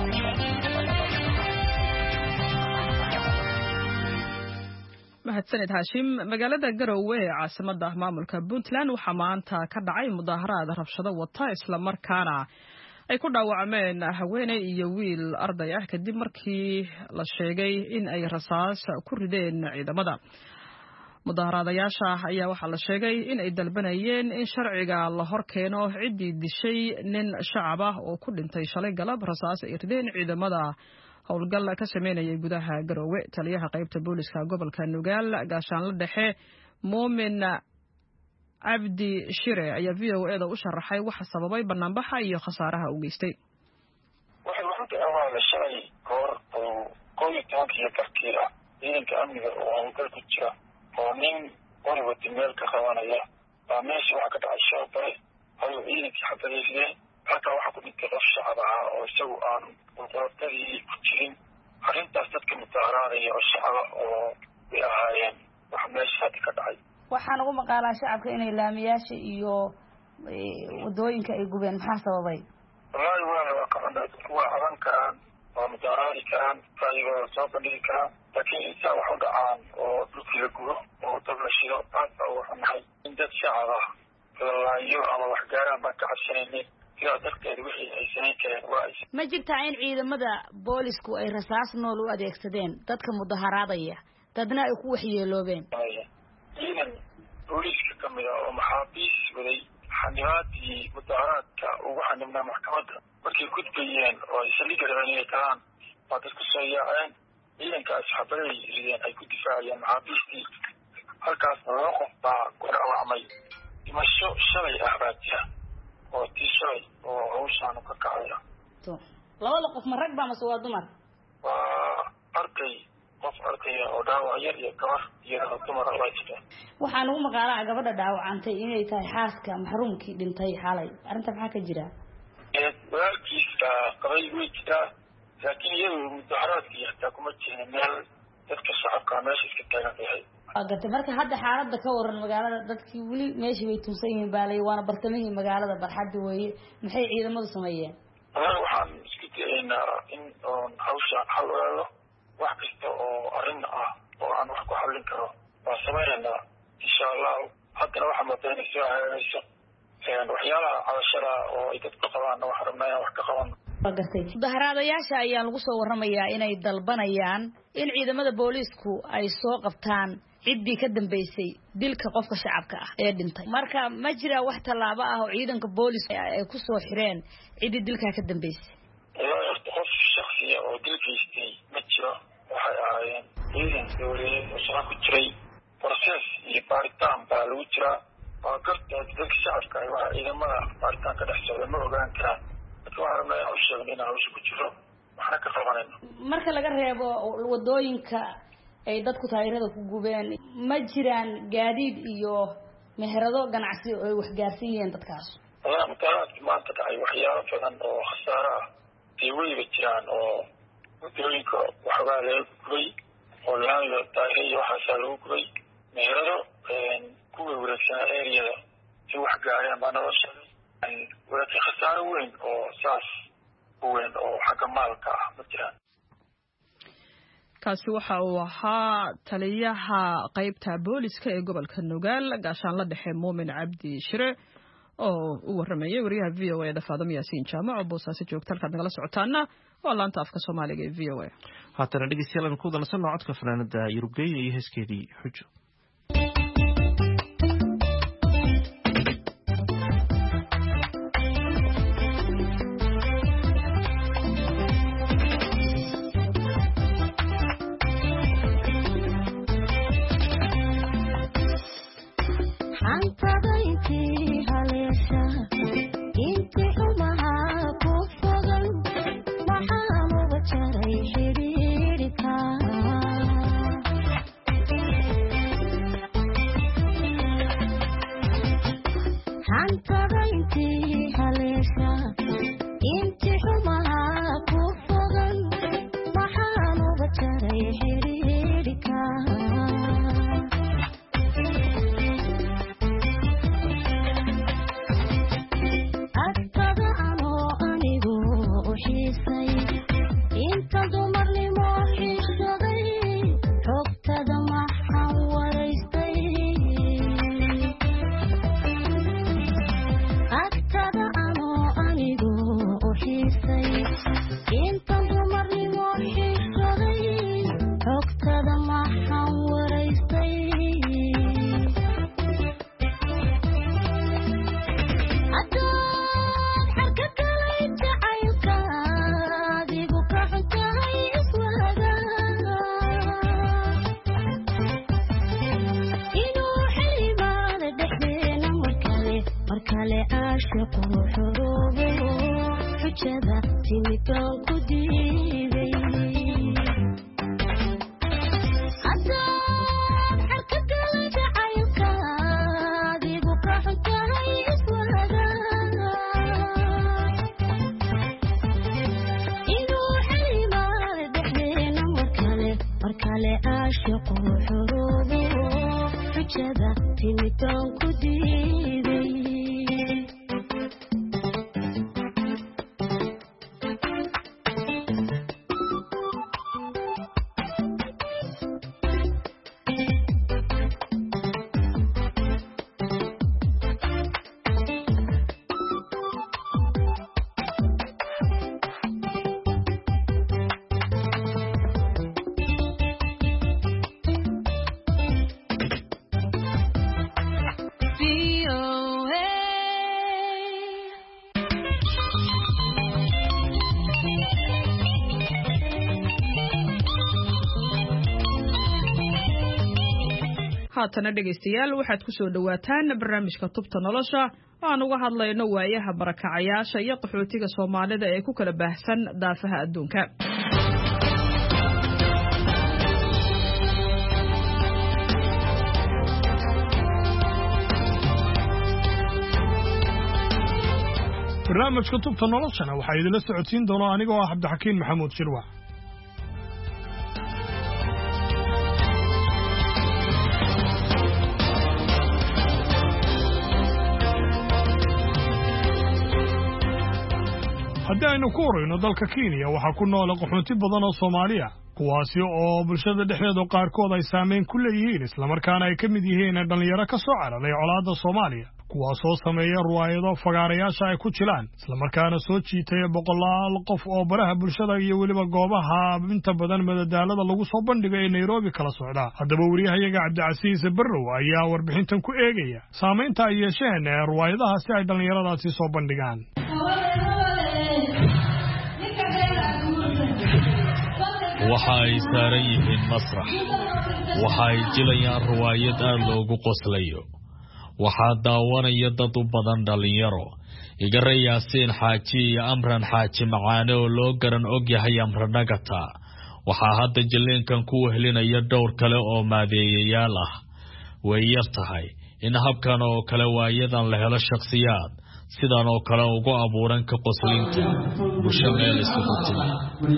mahadsanid Hashim magaalada Garowe ee caasimadda maamulka Puntland waxa maanta ka dhacay mudaharaad rabshado wata isla markaana ay ku dhaawacmeen haweeney iyo wiil arday ah kadib markii la sheegay in ay rasaas ku rideen ciidamada mudaharaadayaasha ayaa waxa la sheegay in ay dalbanayeen in sharciga la hor keeno cidii dishay nin shacab ah oo ku dhintay shalay galab rasaas ay rideen ciidamada howlgal ka sameynayay gudaha Garowe taliyaha qaybta booliska gobolka Nugaal gaashaan la dhexe Moomin Abdi Shire ayaa V O A da u sharaxay waxa sababay banaanbaxa iyo khasaaraha uu geystay waxa runtii awaa la shalay goor oo qoyskankii karkiira ciidanka amniga oo howlgal ku jira oo nin qori wadi meel ka qabanaya baa meesha waxa ka dhacay shaqo ayuu ciidankii xabadayay halka waxa ku dhintay qof shacab ah oo isagu aan qolqoltadii ku jirin arrintaas dadka mutaaraadaya oo shacab oo ay ahaayeen wax meesha ka dhacay waxaan ugu maqaalaa shacabka inay laamiyaasha iyo wadooyinka ay gubeen maxaa sababay wallahi waa waa ka xunaa waa caban karaan waa mutaaraadi karaan ayagoo soo bandhigi karaan laakiin intaa wax u dhacaan oo dhulkii la gubo oo dab la shido aad baa ugu xunahay in dad shacab ah lalaayo ama wax gaaraan baan ka cabsanaynin sidaa darteed wixii ay samayn kareen waa ay ma jirtaa in ciidamada boolisku ay rasaas nool u adeegsadeen dadka mudaharaadaya dadna ay ku waxyeeloobeen ciidan booliiska ka mid ah oo maxaabiis waday xanibaadii mudaharaadka ugu xanibnaa maxkamadda markay gudbayeen oo ay saldhigga rabeen inay galaan waa dad ku soo yaaceen ciidankaas xabaday rideen ay ku difaaceen kaayeen maxaabiistii halkaasna laba qof baa ku dhaawacmay dhimasho shalay ah baa jira oo tii shalay oo hawshaanu ka kacaya labada qof ma rag baa mase waa dumar waa arday qof ardaya oo dhaawac yar iyo gabar iyadana dumar baa jirta waxaan ugu maqaalaa gabadha dhaawacantay inay tahay xaaska maxruumkii dhintay xalay arrinta maxaa ka jira walaalkiisa qabay way jiraa laakiin iyadu mudaharaadkii hataa kuma jirin meel dadka shacabka meesha iska taagan yahay gartay marka hadda xaaladda ka waran magaalada dadkii weli meeshii bay tuunsan yihiin baalay waana bartamihii magaalada barxadda weeye maxay ciidamadu sameeyeen walaal waxaan isku dayaynaa in oon hawsha xal ogaado wax kasta oo arrin ah oo aan wax ku xallin karo waan samaynaynaa insha allahu haddana waxaa moodaa inay soo hagaagayso waxyaalaha cabashada oo ay dadku qabaanna waxaan rabnaa inaan wax ka qabano gartay mudaharaadayaasha ayaa lagu soo warramayaa inay dalbanayaan in ciidamada booliisku ay soo qabtaan ciddii ka dambeysay dilka qofka shacabka ah ee dhintay marka ma jira wax tallaabo ah oo ciidanka booliiska ay ku soo xireen ciddii dilkaa ka dambeysay wallaahi horta qof shaksiya oo dil geystay ma jiro waxay ahaayeen ciidan dowladeed oo shaqa ku jiray process iyo baaritaan baa lagu jiraa waa garta dadka shacabka ah waxa ciidamada baaritaan ka dhex socda ma ogaan karaan marka waxaan rabnaa inaan u sheegno inaan hawsha ku jiro waxna ka qabanayno marka laga reebo wadooyinka ay dadku taageerada ku gubeen ma jiraan gaadiid iyo meherado ganacsi oo ay waxgaarsan yihiin dadkaas walahi mudaharaadkii maanta dhacay waxyaalo badan oo khasaaro ah dee weliba jiraan oo wadooyinka waxoogaa laga gubay oo laamiga daare iyo waxaasaa lagu gubay meherado kuwa wareegsanaa areada si wax gaareen baa naloo sheegay laakiin khasaaro weyn oo saas u weyn oo xagga maalka ah ma jiraan kaasi waxa uu ahaa taliyaha qaybta booliska ee gobolka Nugaal gaashaan la dhexe Muumin Cabdi Shire oo u waramayay wariyaha V O A Faadimo Yaasiin Jaamac oo boosaasi joogta halka nagala socotaana waa laanta afka Soomaaliga ee V O A haatan dhageystayaal ku dansan codka fanaanada Yurubgeey iyo heeskeedii xujo haatana dhegaystayaal waxaad ku soo dhawaataan barnaamijka tubta nolosha oo aan uga hadlayno waayaha barakacayaasha iyo qaxootiga Soomaalida ee ku kala baahsan daafaha adduunka. barnaamijka tubta noloshana waxaa idinla socodsiin doona anigoo ah Cabdixakiin Maxamuud Shirwa. haddii aynu ku horeyno dalka Kenya waxaa ku nool qaxoonti badan oo Soomaaliya kuwaasi oo bulshada dhexdeeda qaarkood ay saameyn ku leeyihiin isla markaana ay ka mid yihiin dhalinyaro ka soo cararay colaadda Soomaaliya kuwaas oo sameeya ruwaayado fagaarayaasha ay ku jilaan isla markaana soo jiitay boqolaal qof oo baraha bulshada iyo waliba goobaha inta badan madadaalada lagu soo bandhigay ee Nairobi kala socda. haddaba wariyahayaga Cabdicasiis Barrow ayaa warbixintan ku eegaya saameynta ay yeesheen ruwaayadahaasi ay dhalinyaradaasi soo bandhigaan. waxa ay saaran yihiin masrax waxa ay jilayaan ruwaayad aad loogu qoslayo waxaa daawanaya dad u badan dhalinyaro igare yaasiin xaaji iyo amran xaaji macaane oo loo garan og yahay amranagata waxaa hadda jileenkan ku wehlinaya dhowr kale oo maadeeyayaal ah way yar tahay in habkan oo kale waayadan la helo shakhsiyaad sidan oo kale ugu abuuran ka qoslinta bulsho meel isugu timi.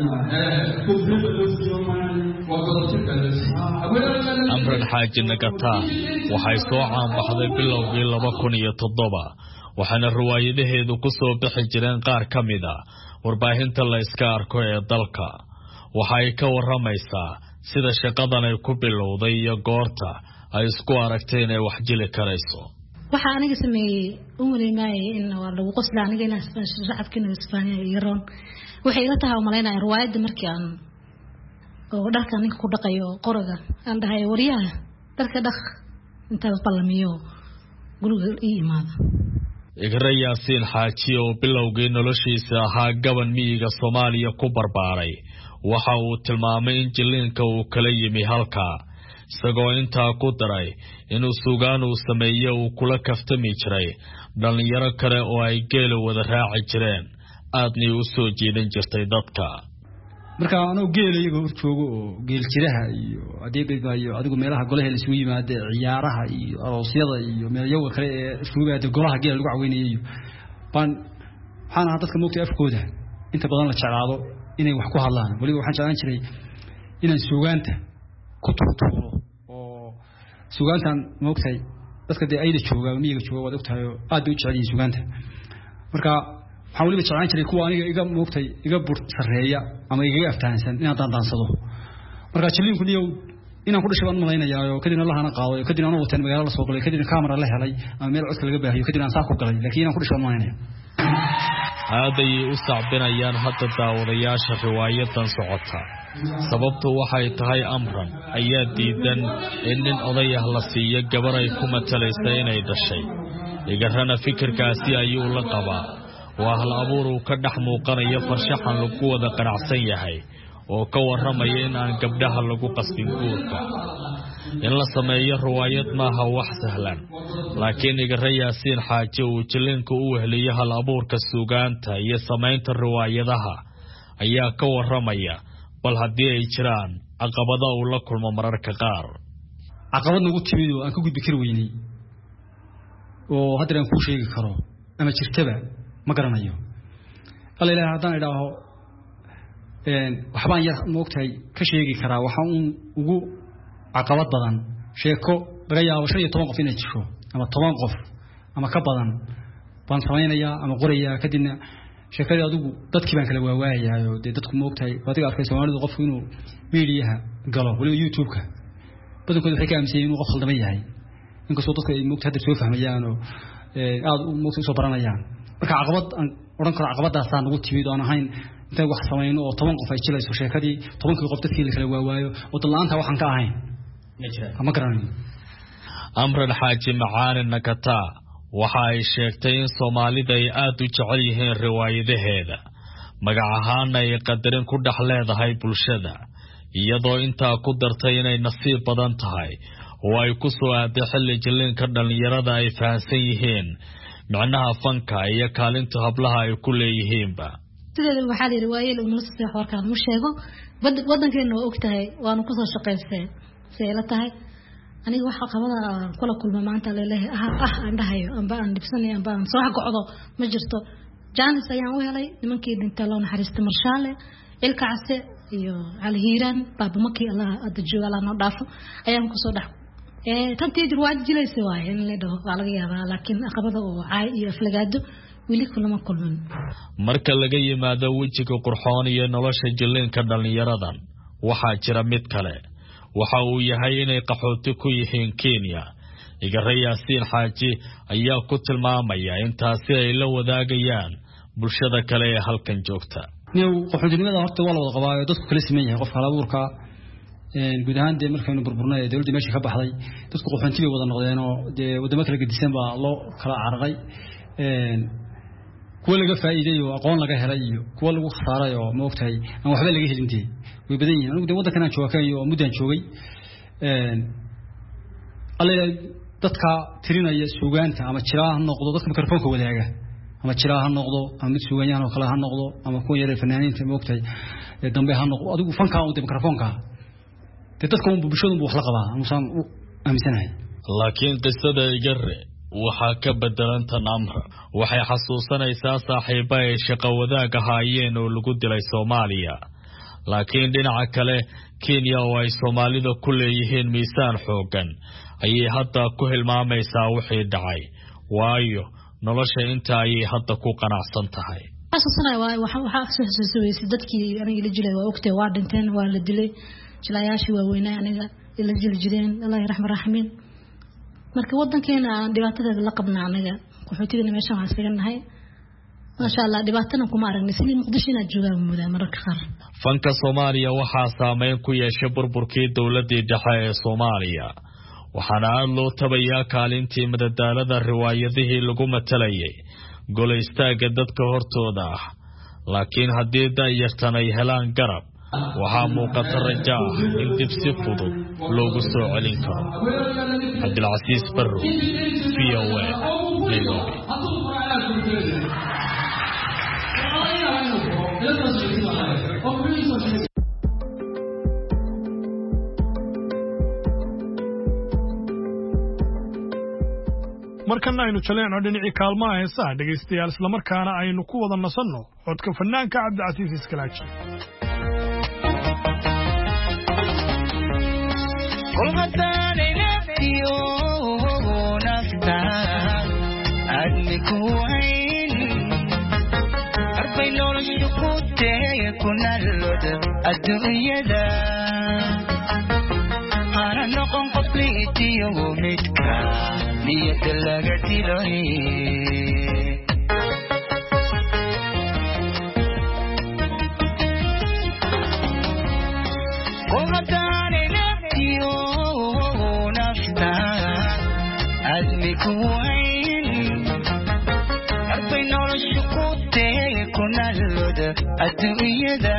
amran xaaji nagata waxay soo caanbaxday bilowgii laba kun iyo toddoba waxaana ruwaayadaheedu ku soo bixi jireen qaar ka mid a warbaahinta la iska arko ee dalka. waxay ka waramaysaa sida shaqadan ay ku bilowday iyo goorta ay isku aragtay inay wax jili karayso. waxa aniga sameeyay umaleeyay in waa lagu qosla aniga inaan shacabkina Isbaaniya yaroon waxay ila tahay umaleynaa riwaayada markii aan oo dharka ninka ku dhaqayo qoriga aan dhahay wariyaha dharka dhaq inta qalamiyo guriga ii imaada. igare yaasiin xaaji oo bilowgii noloshiisa ahaa gaban miyiga Soomaaliya ku barbaaray waxa uu tilmaamay in jileenka uu kala yimi halka isagoo intaa ku daray inuu suugaan uu sameeyo uu kula kaftami jiray dhalinyaro kale oo ay geel wada raaci jireen aadnii u soo jeedin jirtay dadka. marka anoo geel iyaga hor joogo oo geel jiraha iyo adeegayga iyo adigu meelaha golaha la isugu yimaado ciyaaraha iyo aroosyada iyo meelaha kale ee isugu yimaado golaha geel lagu caweynayo baan waxaan dadka moogtay afkooda inta badan la jeclaado inay wax ku hadlaan waliba waxaan jeclaan jiray inaan suugaanta ku tuurtuuro oo suugaantan moogtay dadka de ayda jooga miyiga jooga wada ogtahay aad u jecel yihiin suugaanta. marka waxaan waliba jeclaan jiray kuwa aniga iga moogtay iga bur sareeya ama iga aftaansan inaan daandaansado. marka jilinku niyow inaan ku dhashay malaynayaa kadibna lahana qaaday kadibna aan wataan magaalada soo galay kadibna camera la helay ama meel codka laga baahiyo kadibna aan saako galay laakiin inaan ku dhashay malaynayaa. aaday u sacbinayaan hadda daawadayaasha riwaayadan socota sababtu waxay tahay amran ayaa diidan in nin odayah la siiyo gabar ay ku matalaysa inay dhashay. igarana fikirkaasi ayuu la qabaa waa hal abuur uu ka dhex muuqanayo farshaxan lagu wada qanacsan yahay oo ka warramaya in aan gabdhaha lagu qasbin guurka. in la sameeyo riwaayad maaha wax sahlan laakiin igare yaasiin xaaji uu jileenka u wehliyo hal abuurka suugaanta iyo samaynta riwaayadaha ayaa ka warramaya bal haddii ay jiraan caqabada uu la kulmo mararka qaar. caqabad nagu timid oo aan ka gudbi kari weynay oo hadda aan ku sheegi karo ama jirtaba ma garanayo. alla ilaahay haddaan idhaaho een waxbaan yar moogtahay ka sheegi karaa waxaan ugu caqabad badan sheeko laga yaabo shan iyo toban qof inay jiro ama toban qof ama ka badan baan samaynayaa ama qorayaa kadibna sheekada adigu dadkii baan kala waawaayahay oo dadku moogtahay wadiga arkay Soomaalidu qofku inuu meediyaha galo waliba YouTube-ka badankoodu waxay ka aaminsan inuu qof khaldama yahay inkastoo dadku ay moogtahay hadda soo fahmayaan oo aad u moogtahay soo baranayaan. marka caqabad aan oran karo caqabadaas aan ugu timid oo aan ahayn inta wax sameeyno oo toban qof ay jilayso sheekadii tobankii qof dadkii la kala waawaayo oo dalaanta waxaan ka ahayn ma garanayo. amran xaaji macaane nagata waxa ay sheegtay in Soomaalida ay aad u jecel yihiin riwaayadaheeda magac ahaan ay qadarin ku dhex leedahay bulshada iyadoo intaa ku dartay inay nasiib badan tahay oo ay ku soo aaday xilli jilliinka dhallinyarada ay fahansan yihiin macnaha fanka iyo kaalinta hablaha ay ku leeyihiinba sideeda waxaa yiri waayeel uu nusii warkaan mu sheego wadankeena oo ogtahay waanu ku soo shaqeysay seela tahay aniga waxa qabada kula kulma maanta leeyahay ah ah aan dhahayo amba aan dibsanay amba aan soo gocdo ma jirto jaanis ayaan u helay nimankii dhinta loo naxariisto marshaale ilka case iyo cali hiiraan baaba makii allah ada jooga noo dhaafo ayaan ku soo dhax ee tantii jirwaad jilaysa waay in la dhaho waa laga yaabaa laakiin aqabada oo caay iyo aflagaado wili kulama kulman marka laga yimaado wajiga qurxoon iyo nolosha jilliinka dhalinyaradan waxaa jira mid kale waxa uu yahay inay qaxooti ku yihiin Kenya igare Yaasiin Xaaji ayaa ku tilmaamaya intaasi ay la wadaagayaan bulshada kale ee halkan joogta niyow qaxootinimada horta waa la wada qabaa dadku kala siman yahay qof kala abuurka een guud ahaan de markaynu burburnay dawladda meesha ka baxday dadku qaxoonti bay wada noqdeen oo de wadamo kala gedisan baa loo kala carqay een kuwa laga faa'iideeyo aqoon laga helay iyo kuwa lagu khasaaray oo ma ogtahay aan waxba laga helintii way badan yihiin anigu de wadankan aan joogay oo muddan joogay een alle dadka tirinaya suugaanta ama jiraa noqdo dadka mikrofoonka wadaaga ama jiraa ha noqdo ama mid suugaanyahan oo kale ha noqdo ama kuwa yar fanaaniinta ma ogtahay dambe ha noqdo adigu fanka oo mikrofoonka dadka uu bulshadu wax la qabaa amusan u aaminsanahay laakiin qisada igare waxa ka bedelan tan amra waxay xasuusanaysaa saaxiibo ay shaqo wadaag ahaayeen oo lagu dilay Soomaaliya laakiin dhinaca kale Kenya oo ay Soomaalida ku leeyihiin miisaan xoogan ayay hadda ku hilmaamaysaa wixii dhacay waayo nolosha inta ay hadda ku qanacsan tahay xasuusanay waxa waxa xasuusay dadkii aniga la jilay waa ogtay waa dhinteen waa la dilay jilayaashii waa weynaa aniga ila jil jireen Allah yarxam raxmin marka wadankeena aan dhibaatada la qabnaa anaga qaxootiga meesha aan isaganahay ma sha Allah dhibaatana kuma aragnay sidii Muqdisho inaad joogaan muddo mararka qaar fanka Soomaaliya waxa saameyn ku yeeshay burburkii dawladda dhexe ee Soomaaliya waxaana loo tabayaa kaalintii madadaalada riwaayadihii lagu matalayay gol istaaga dadka hortooda ah laakiin haddii da'yartan ay helaan garab waxaa muuqata rajo ah in dib si fudud loogu soo celin karo Cabdilcasiis Barro V O A Nairobi markana aynu jaleeno dhinacii kaalmaha heesaha dhegaystayaal isla markaana aynu ku wada nasanno codka fanaanka Cabdilcasiis Iskalaaji niyad laga dilay qoftaane naftiyo nafta admi kuwayn arbay noloshu ku tee kunalooda adduunyada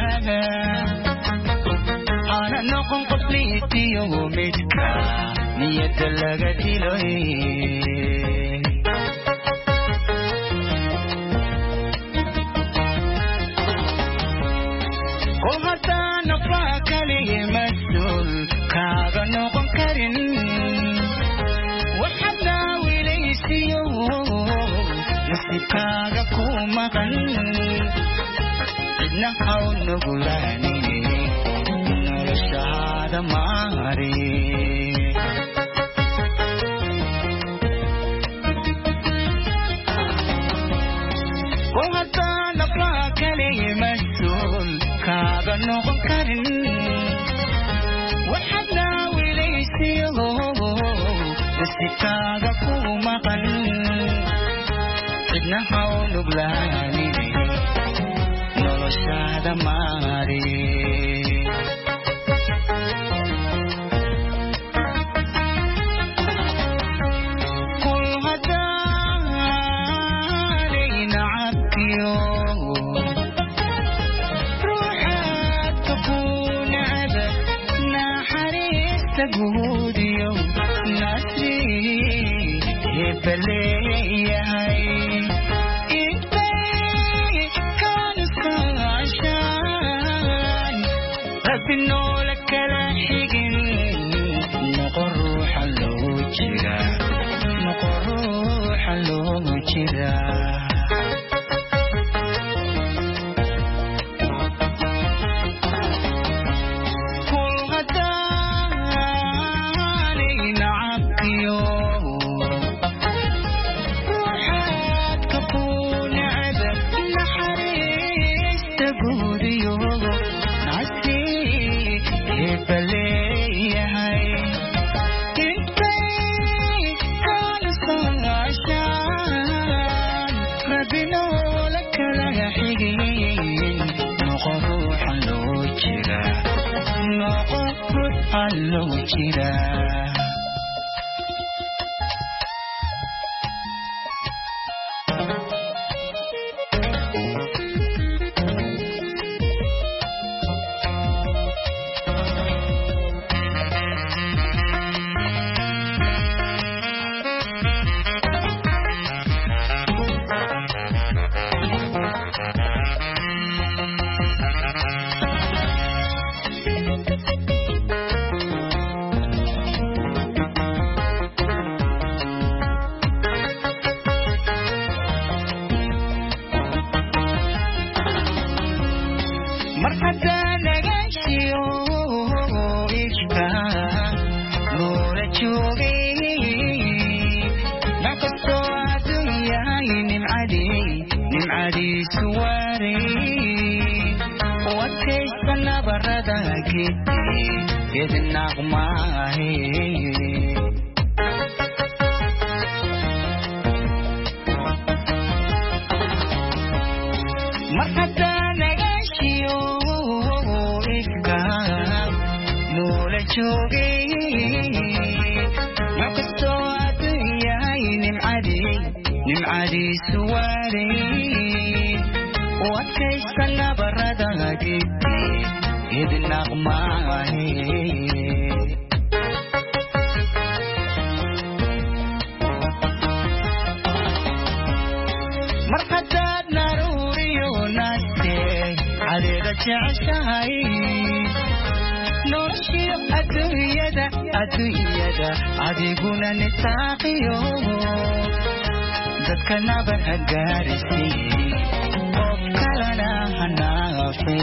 ana noqon qof liitiyo midka niyad laga dilay qol haddaan nafaa kaligii mas-uul kaaga noqon karin waxaad daawilaysiyo nasiibkaaga ku maqan cidna haw nugulaanine noloshaada maari kaaga noqon karin waxaad daawilaysiyo nasiibkaaga ku maqan cidna haw nuglaanine noloshaada maari kul haddaanay nacabkiyo guudiyo nasri hebaleeyahay intay kaaniskaashaan rabbi noola kala xigin noqo ruuxa loo jira noqo ruuxa loo jira loo jira adiguna nisaaqiyo dadka nabar hagaarisi qof kalena hanaafe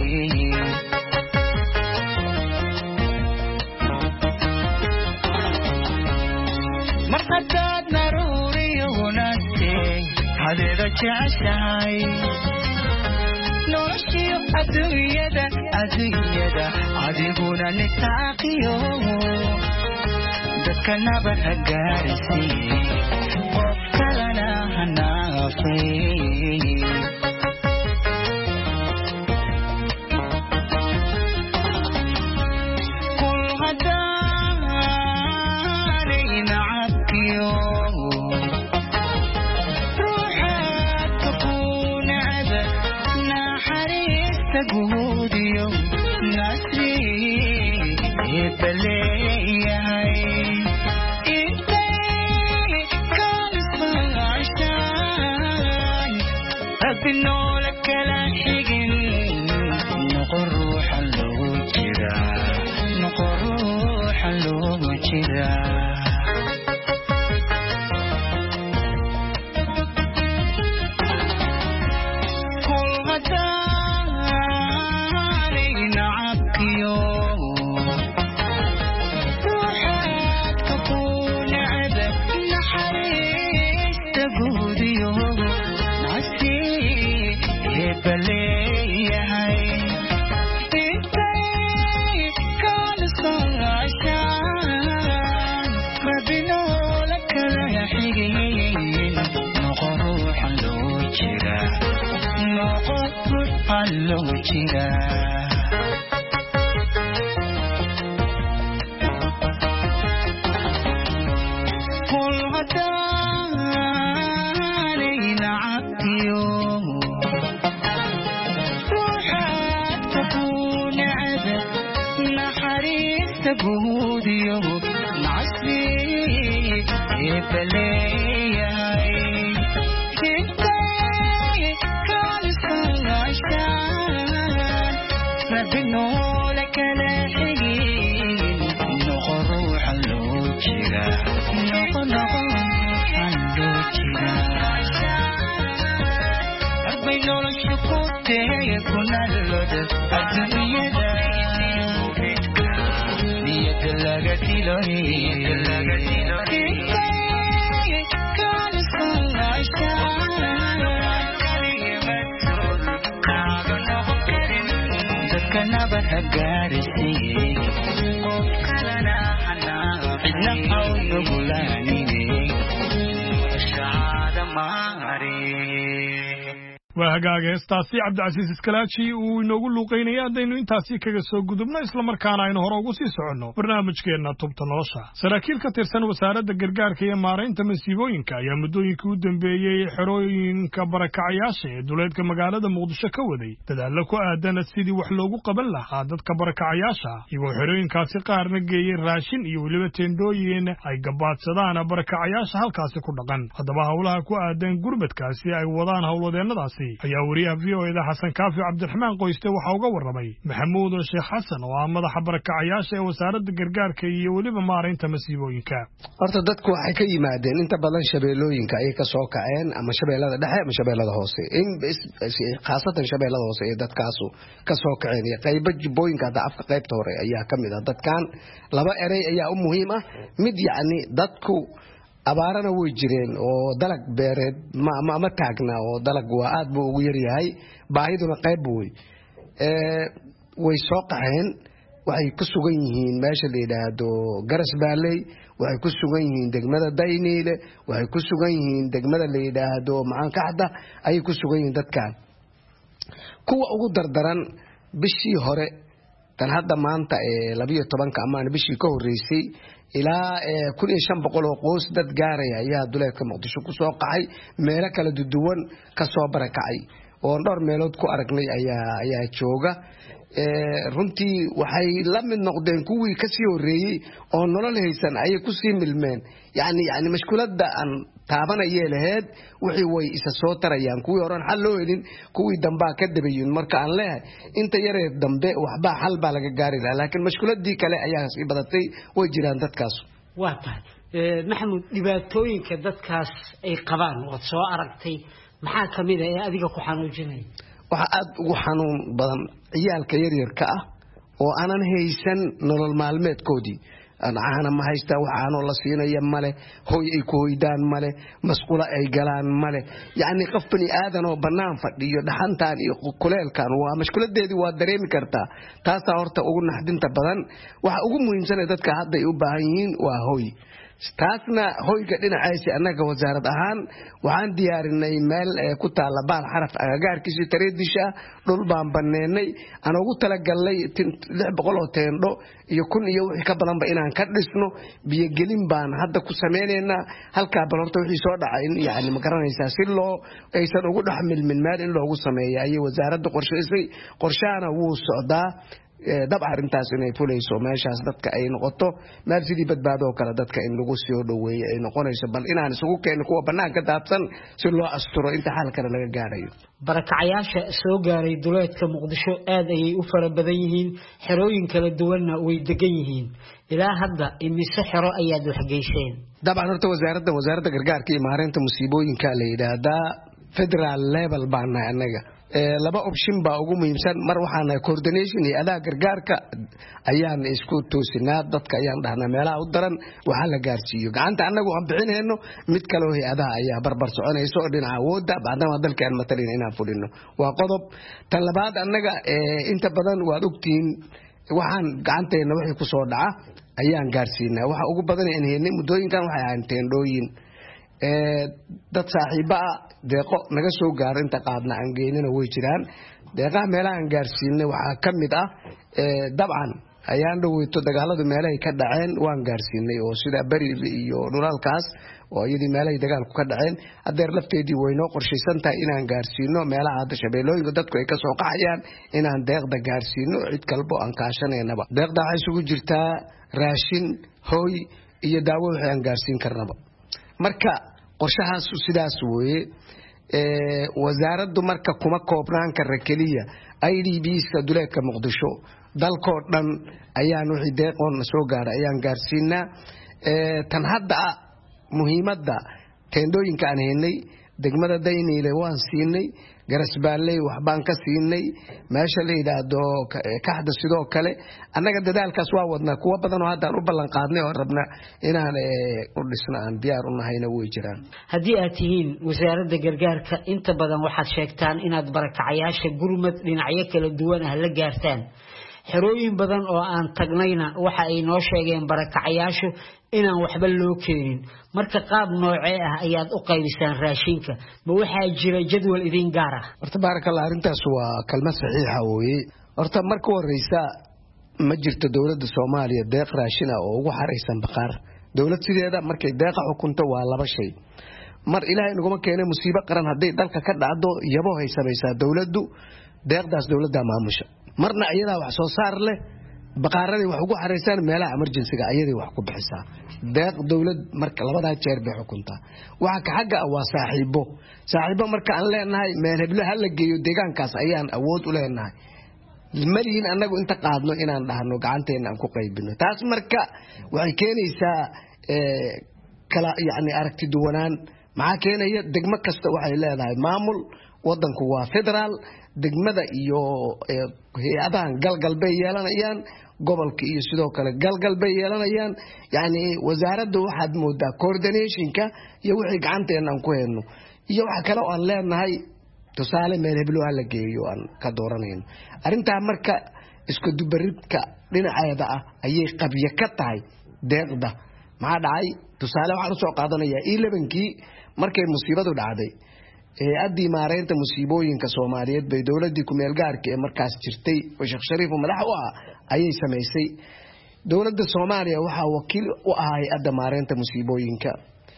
mar haddaad naruuriyo naste hadeeda jeceshahay noloshiyo adduunyada adduunyada adiguna nisaaqiyo dadka nabar hagaarisi qof kalena hanaafe kul haddaanay nacabkiyo ruuxaadka ku nacda naxariista guudiyo nasri hebaleeyahay noola kala xigin noqo ruuxa loo jira noqo ruuxa loo jira kul haddaanay nacabkiyo ruuxaadka ku nacda naxariista guudiyo hebaleeyahay intay kaaniskaashaan rabbi noola kala xigin noqo ruuxa loo jira noqo ruuxa loo jira kul haddaanay nacabkiyo guudiyo نصيب يبلياي كنتي كالسن عشان فبنو لك الحين نغروح اللوجرا نغروح اللوجرا بين الشكوت يكون اللود الدنيا نية لغتي لوني كان سن عشان ذكرنا بهجارسي قلنا حنا بدنا حول نقولاني الشهادة ماري waa hagaaga heestaasi cabdicasiis iskalaaji uu inoogu luuqaynaya haddaynu intaasi kaga soo gudubno islamarkaana aynu hore ugu sii soconno barnaamijkeenna tubta nolosha saraakiil ka tirsan wasaaradda gargaarka iyo maaraynta masiibooyinka ayaa muddooyinkii u dambeeyey xerooyinka barakacayaasha ee duleedka magaalada muqdisho ka waday dadaallo ku aadan sidii wax loogu qaban lahaa dadka barakacayaasha iyagoo xerooyinkaasi qaarna geeyey raashin iyo weliba teendooyin ay gabaadsadaan barakacayaasha halkaasi ku dhaqan haddaba howlaha ku aadan gurbadkaasi ay wadaan howlwadeennadaasi ayaa wariyaha v o eda xasan kaafi cabdiraxmaan qoyste waxa uga warramay maxamuud sheekh xasan oo ah madaxa barakacayaasha ee wasaaradda gargaarka iyo weliba maaraynta masiibooyinka horta dadku waxay ka yimaadeen inta badan shabeellooyinka ayay ka soo kaceen ama shabeellada dhexe ama shabeellada hoose in khaasatan shabeellada hoose ee dadkaasu ka soo kaceen iyo qaybo jubbooyinka hadda afka qaybta hore ayaa ka mid ah dadkan laba erey ayaa u muhiim ah mid yacni dadku abaarana way jireen oo dalag beereed ma ma taagna oo dalag waa aad buu ugu yar yahay baahiduna qayb way ee way soo qaxeen waxay ku sugan yihiin meesha la yiraahdo Garas Valley waxay ku sugan yihiin degmada Dayniile waxay ku sugan yihiin degmada la yiraahdo Macaan Kaxda ay ku sugan yihiin dadkan kuwa ugu dardaran bishii hore tan hadda maanta ee laba iyo tobanka amaan bishii ka horeysay ilaa kun iyo shan boqol oo qoys dad gaaray ayaa duleedka Muqdisho ku soo qaxay meelo kala duwan ka soo barakacay oo dhowr meelood ku aragnay ayaa ayaa jooga ee runtii waxay la mid noqdeen kuwii ka sii horeeyay oo nolol haysan ay ku sii milmeen yaani yaani mashkuulada aan taabanayay lahayd wixii way isa soo tarayaan kuwii horan xal loo helin kuwii dambaa ka dabayeen marka aan leeyahay inta yaree dambe waxba xal baa laga gaari lahaa laakiin mashkuuladii kale ayaa sii badatay way jiraan dadkaas waa tahay ee maxamuud dhibaatooyinka dadkaas ay qabaan waad soo aragtay maxaa kamid ah ee adiga ku xanuujinay waxa aad ugu xanuun badan ciyaalka yar yarka ah oo aanan haysan nolol maalmeedkoodii ana ma haysta waxaanoo la siinaya male hooy ay ku hoydaan male masquula ay galaan male yaani qof bani aadan oo banaan fadhiyo dhaxantaan iyo kuleelkan waa mashkuuladeedii waa dareemi kartaa taas horta ugu naxdinta badan waxa ugu muhiimsan ee dadka hadda ay u baahan yihiin waa hooy taasna hoyga dhinaciisa anaga wasaarad ahaan waxaan diyaarinay meel ku taala baal xaraf agagaarkiisa tareedisha dhul baan baneynay aan ugu talagalnay lix boqol oo teendho iyo kun iyo wixii ka badanba inaan ka dhisno biyo gelin baan hadda ku sameeynaa halka bal horta wixii soo dhacay in yaani ma garanaysaa si loo aysan ugu dhaxmilmin meel in loogu sameeyo ay wasaaradda qorshaysay qorshaana wuu socdaa dab arintaas inay fulayso meeshaas dadka ay noqoto meel sidii badbaado kala dadka in lagu soo dhaweeyo ay noqonayso bal inaan isugu keenno kuwa banaanka daadsan si loo asturo inta xal kale laga gaarayo barakacayaasha soo gaaray duleedka Muqdisho aad ayay u fara badan yihiin xerooyin kala duwanna way degan yihiin ilaa hadda imise xero ayaad wax geyseen dabcan horta wasaaradda wasaaradda gargaarka iyo maareynta musiibooyinka la yiraahdaa federal level baana anaga laba option baa ugu muhiimsan mar waxaana coordination iyo adaa gargaarka ayaan isku toosinaa dadka ayaan dhahnaa meelaha u daran waxa la gaarsiiyo gacanta anagu aan bixinayno mid kale oo hay'adaha ayaa barbar soconayso dhinaca awoodda baadama dalkeen matalin inaan fulino waa qodob tan labaad anaga inta badan waad ogtiin waxaan gacanteena wixii ku soo dhaca ayaan gaarsiinaa waxa ugu badan in heynay muddooyinkan waxay ahayn teendhooyin ee dad saaxiiba deeqo naga soo gaaray inta qaadna aan geynina way jiraan deeqaha meelaha aan gaarsiinay waxa kamid ah ee dabcan ayaan dhaweyto dagaaladu meelahay ka dhaceen waan gaarsiinay oo sida bari iyo dhulalkaas oo iyadii meelahay dagaalku ka dhaceen adeer lafteedii way noo qorshaysan tahay inaan gaarsiino meelaha hadda shabeellooyinka dadku ay ka soo qaxayaan inaan deeqda gaarsiino cid kalbo aan kaashaneynaba deeqda waxay isugu jirtaa raashin hooy iyo daawo wixii aan gaarsiin karnaba marka qorshahaas sidaas weeye ee wasaaraddu marka kuma koobnaan kara kaliya I D Bska duleedka Muqdisho dalkoo dhan ayaan wixii deeqoon soo gaaray ayaan gaarsiinaa ee tan hadda muhiimadda teendooyinka aan heynay degmada Dayniile waan siinay Garasbaaley waxbaan ka siinay meesha la yiraahdo kaxda sidoo kale annaga dadaalkaas waa wadnaa kuwa badan oo hadda u ballan qaadnay oo rabna inaan u dhisno aan diyaar u nahayna way jiraan haddii aad tihiin wasaaradda gargaarka inta badan waxaad sheegtaan inaad barakacayaasha gurmad dhinacyo kala duwan ah la gaartaan xerooyin badan oo aan tagnayna waxa ay noo sheegeen barakacayaashu inaan waxba loo keenin marka qaab noocee ah ayaad u qaybisaan raashinka ma waxa jira jadwal idin gaar ah horta barakallahu arintaas waa kalma saxiixa weeye horta marka horeysa ma jirto dawladda Soomaaliya deeq raashin ah oo ugu xareysan baqaar dawlad sideeda markay deeqa xukunto waa laba shay mar ilaahay naguma keenay musiibo qaran haday dalka ka dhacdo yabo hay samaysaa dawladdu deeqdaas dawladda maamusha marna iyada wax soo saar leh baqaaradii wax ugu xareysan meelaha emergency-ga ayadii wax ku bixisaa deeq dawlad marka labada jeer bay xukunta waxa ka xagga waa saaxiibo saaxiibo marka aan leenahay meel heblo hal la geeyo deegaankaas ayaan awood u leenahay maliin anagu inta qaadno inaan dhahno gacanteena aan ku qaybino taas marka waxay keenaysaa ee kala yaani aragti duwanaan maxaa keenaya degmo kasta waxay leedahay maamul wadanku waa federal degmada iyo hay'adahan galgalbay yeelanayaan gobolka iyo sidoo kale galgalbay yeelanayaan yaani wasaaraddu waxaad moodaa coordinationka iyo wixii gacanteena aan ku hayno iyo waxa kale oo aan leenahay tusaale meel heblo la geeyo aan ka dooranayno arinta marka isku dubaridka dhinaceeda ah ayay qabiye ka tahay deeqda maxaa dhacay tusaale waxaan soo qaadanayaa eleven-kii markay musiibadu dhacday ee adii maareynta musiibooyinka Soomaaliyeed bay dawladii ku meel gaarka ee markaas jirtay oo Sheekh Shariif madax u ah ayay sameysay dawladda Soomaaliya waxa wakiil u ahay adda maareynta musiibooyinka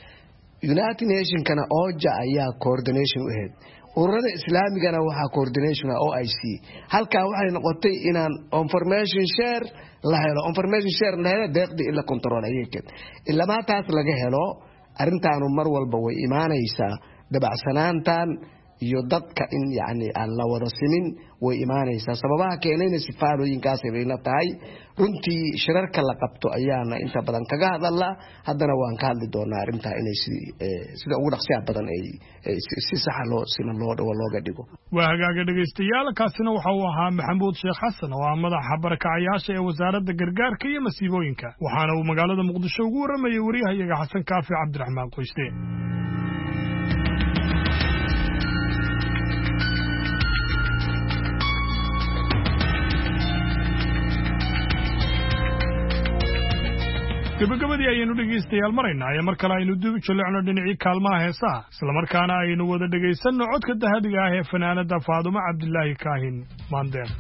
United Nations kana ooja ayaa coordination u ahayd ururada islaamigana waxa coordination oo I C halka waxay noqotay inaan information share la helo information share la helo deeqdi ila control ayay illa ma taas laga helo arintaanu mar walba way iimaanaysaa dabacsanaantan iyo dadka in yaani aan la wada simin way iimaanaysaa sababaha keenayna sifaalooyinkaas ay la tahay runtii shirarka la qabto ayaana inta badan kaga hadalla haddana waan ka hadli doonaa arinta inay sida ugu dhaqsiya badan ay si sax loo siman loo dhawo looga dhigo waa hagaaga dhageystayaal kaasina waxa uu ahaa Maxamuud Sheekh Xasan oo madaxa barakacayaasha ee wasaaradda gargaarka iyo masiibooyinka waxaana uu magaalada Muqdisho ugu waramayay wariyahayaga Xasan Kaafi Cabdiraxmaan Qoyste gabagabadii ayaynu dhegeystayaal maraynaa ee mar kale aynu dib u jilcino dhinacii kaalmaha heesaha isla markaana aynu wada dhegeysanno codka dahabiga ah ee fanaanada Faadumo Cabdilaahi Kaahin Maandeer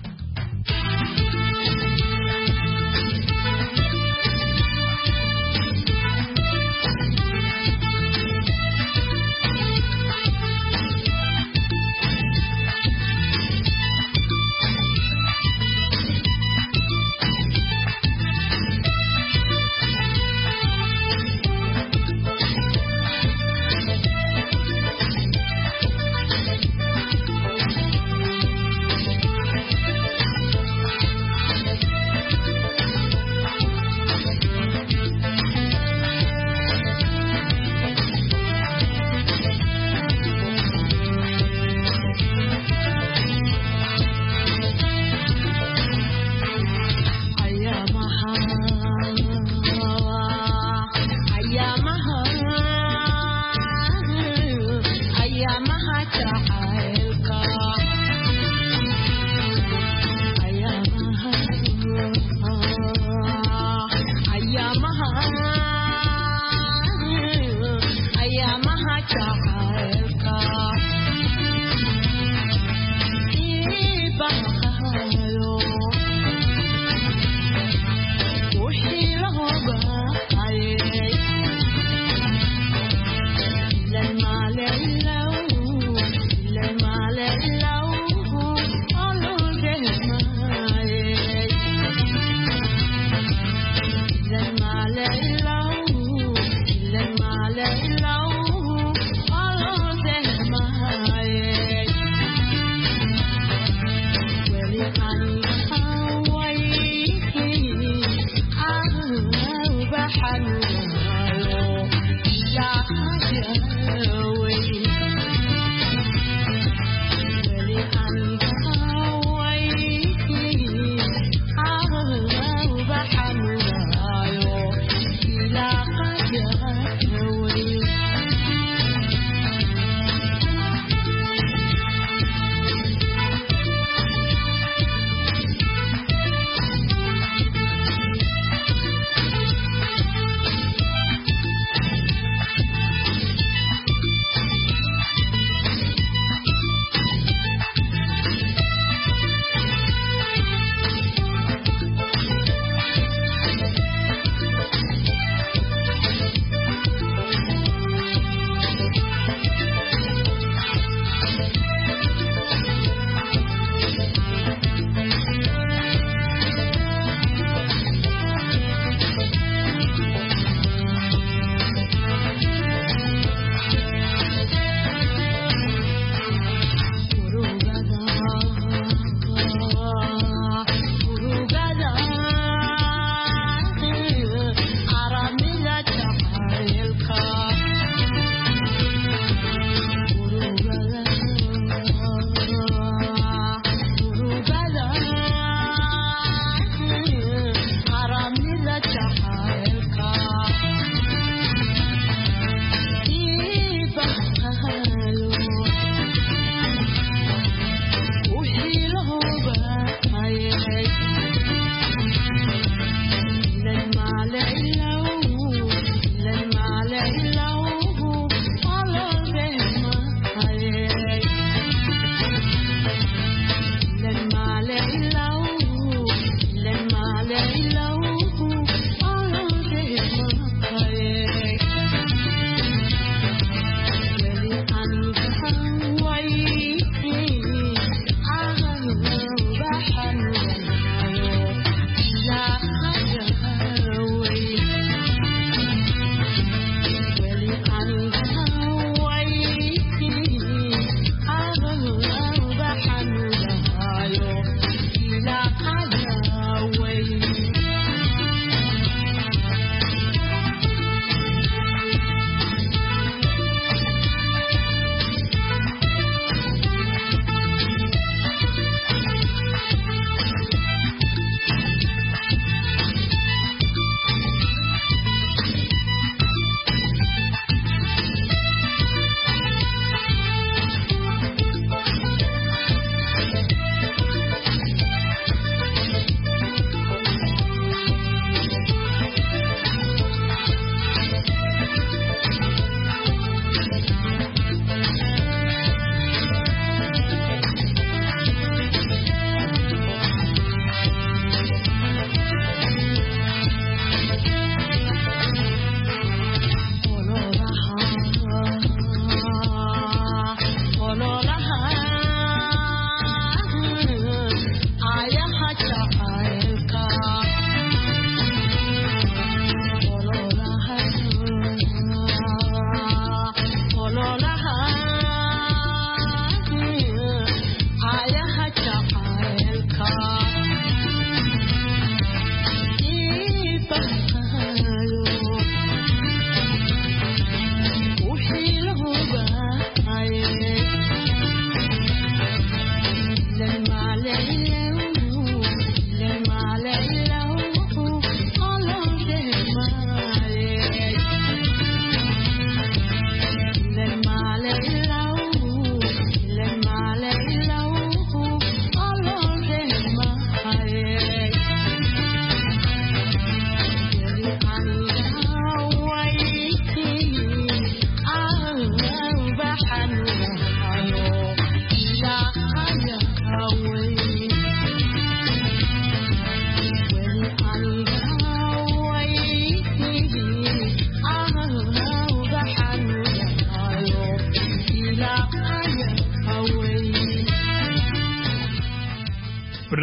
Let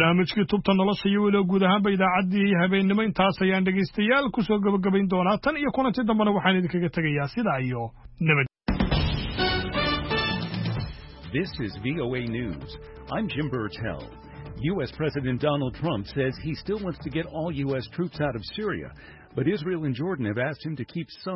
barnaamijkii tubta nolosha iyo weliba guud ahaanba idaacaddii habeennimo intaas ayaan dhegaystayaal ku soo gabagabayn doonaa tan iyo kulanti dambena waxaan idinkaga tegayaa sidaa iyo nabad. This is V O A News. I'm Jim Burtell. U S President Donald Trump says he still wants to get all U S troops out of Syria, but Israel and Jordan have asked him to keep some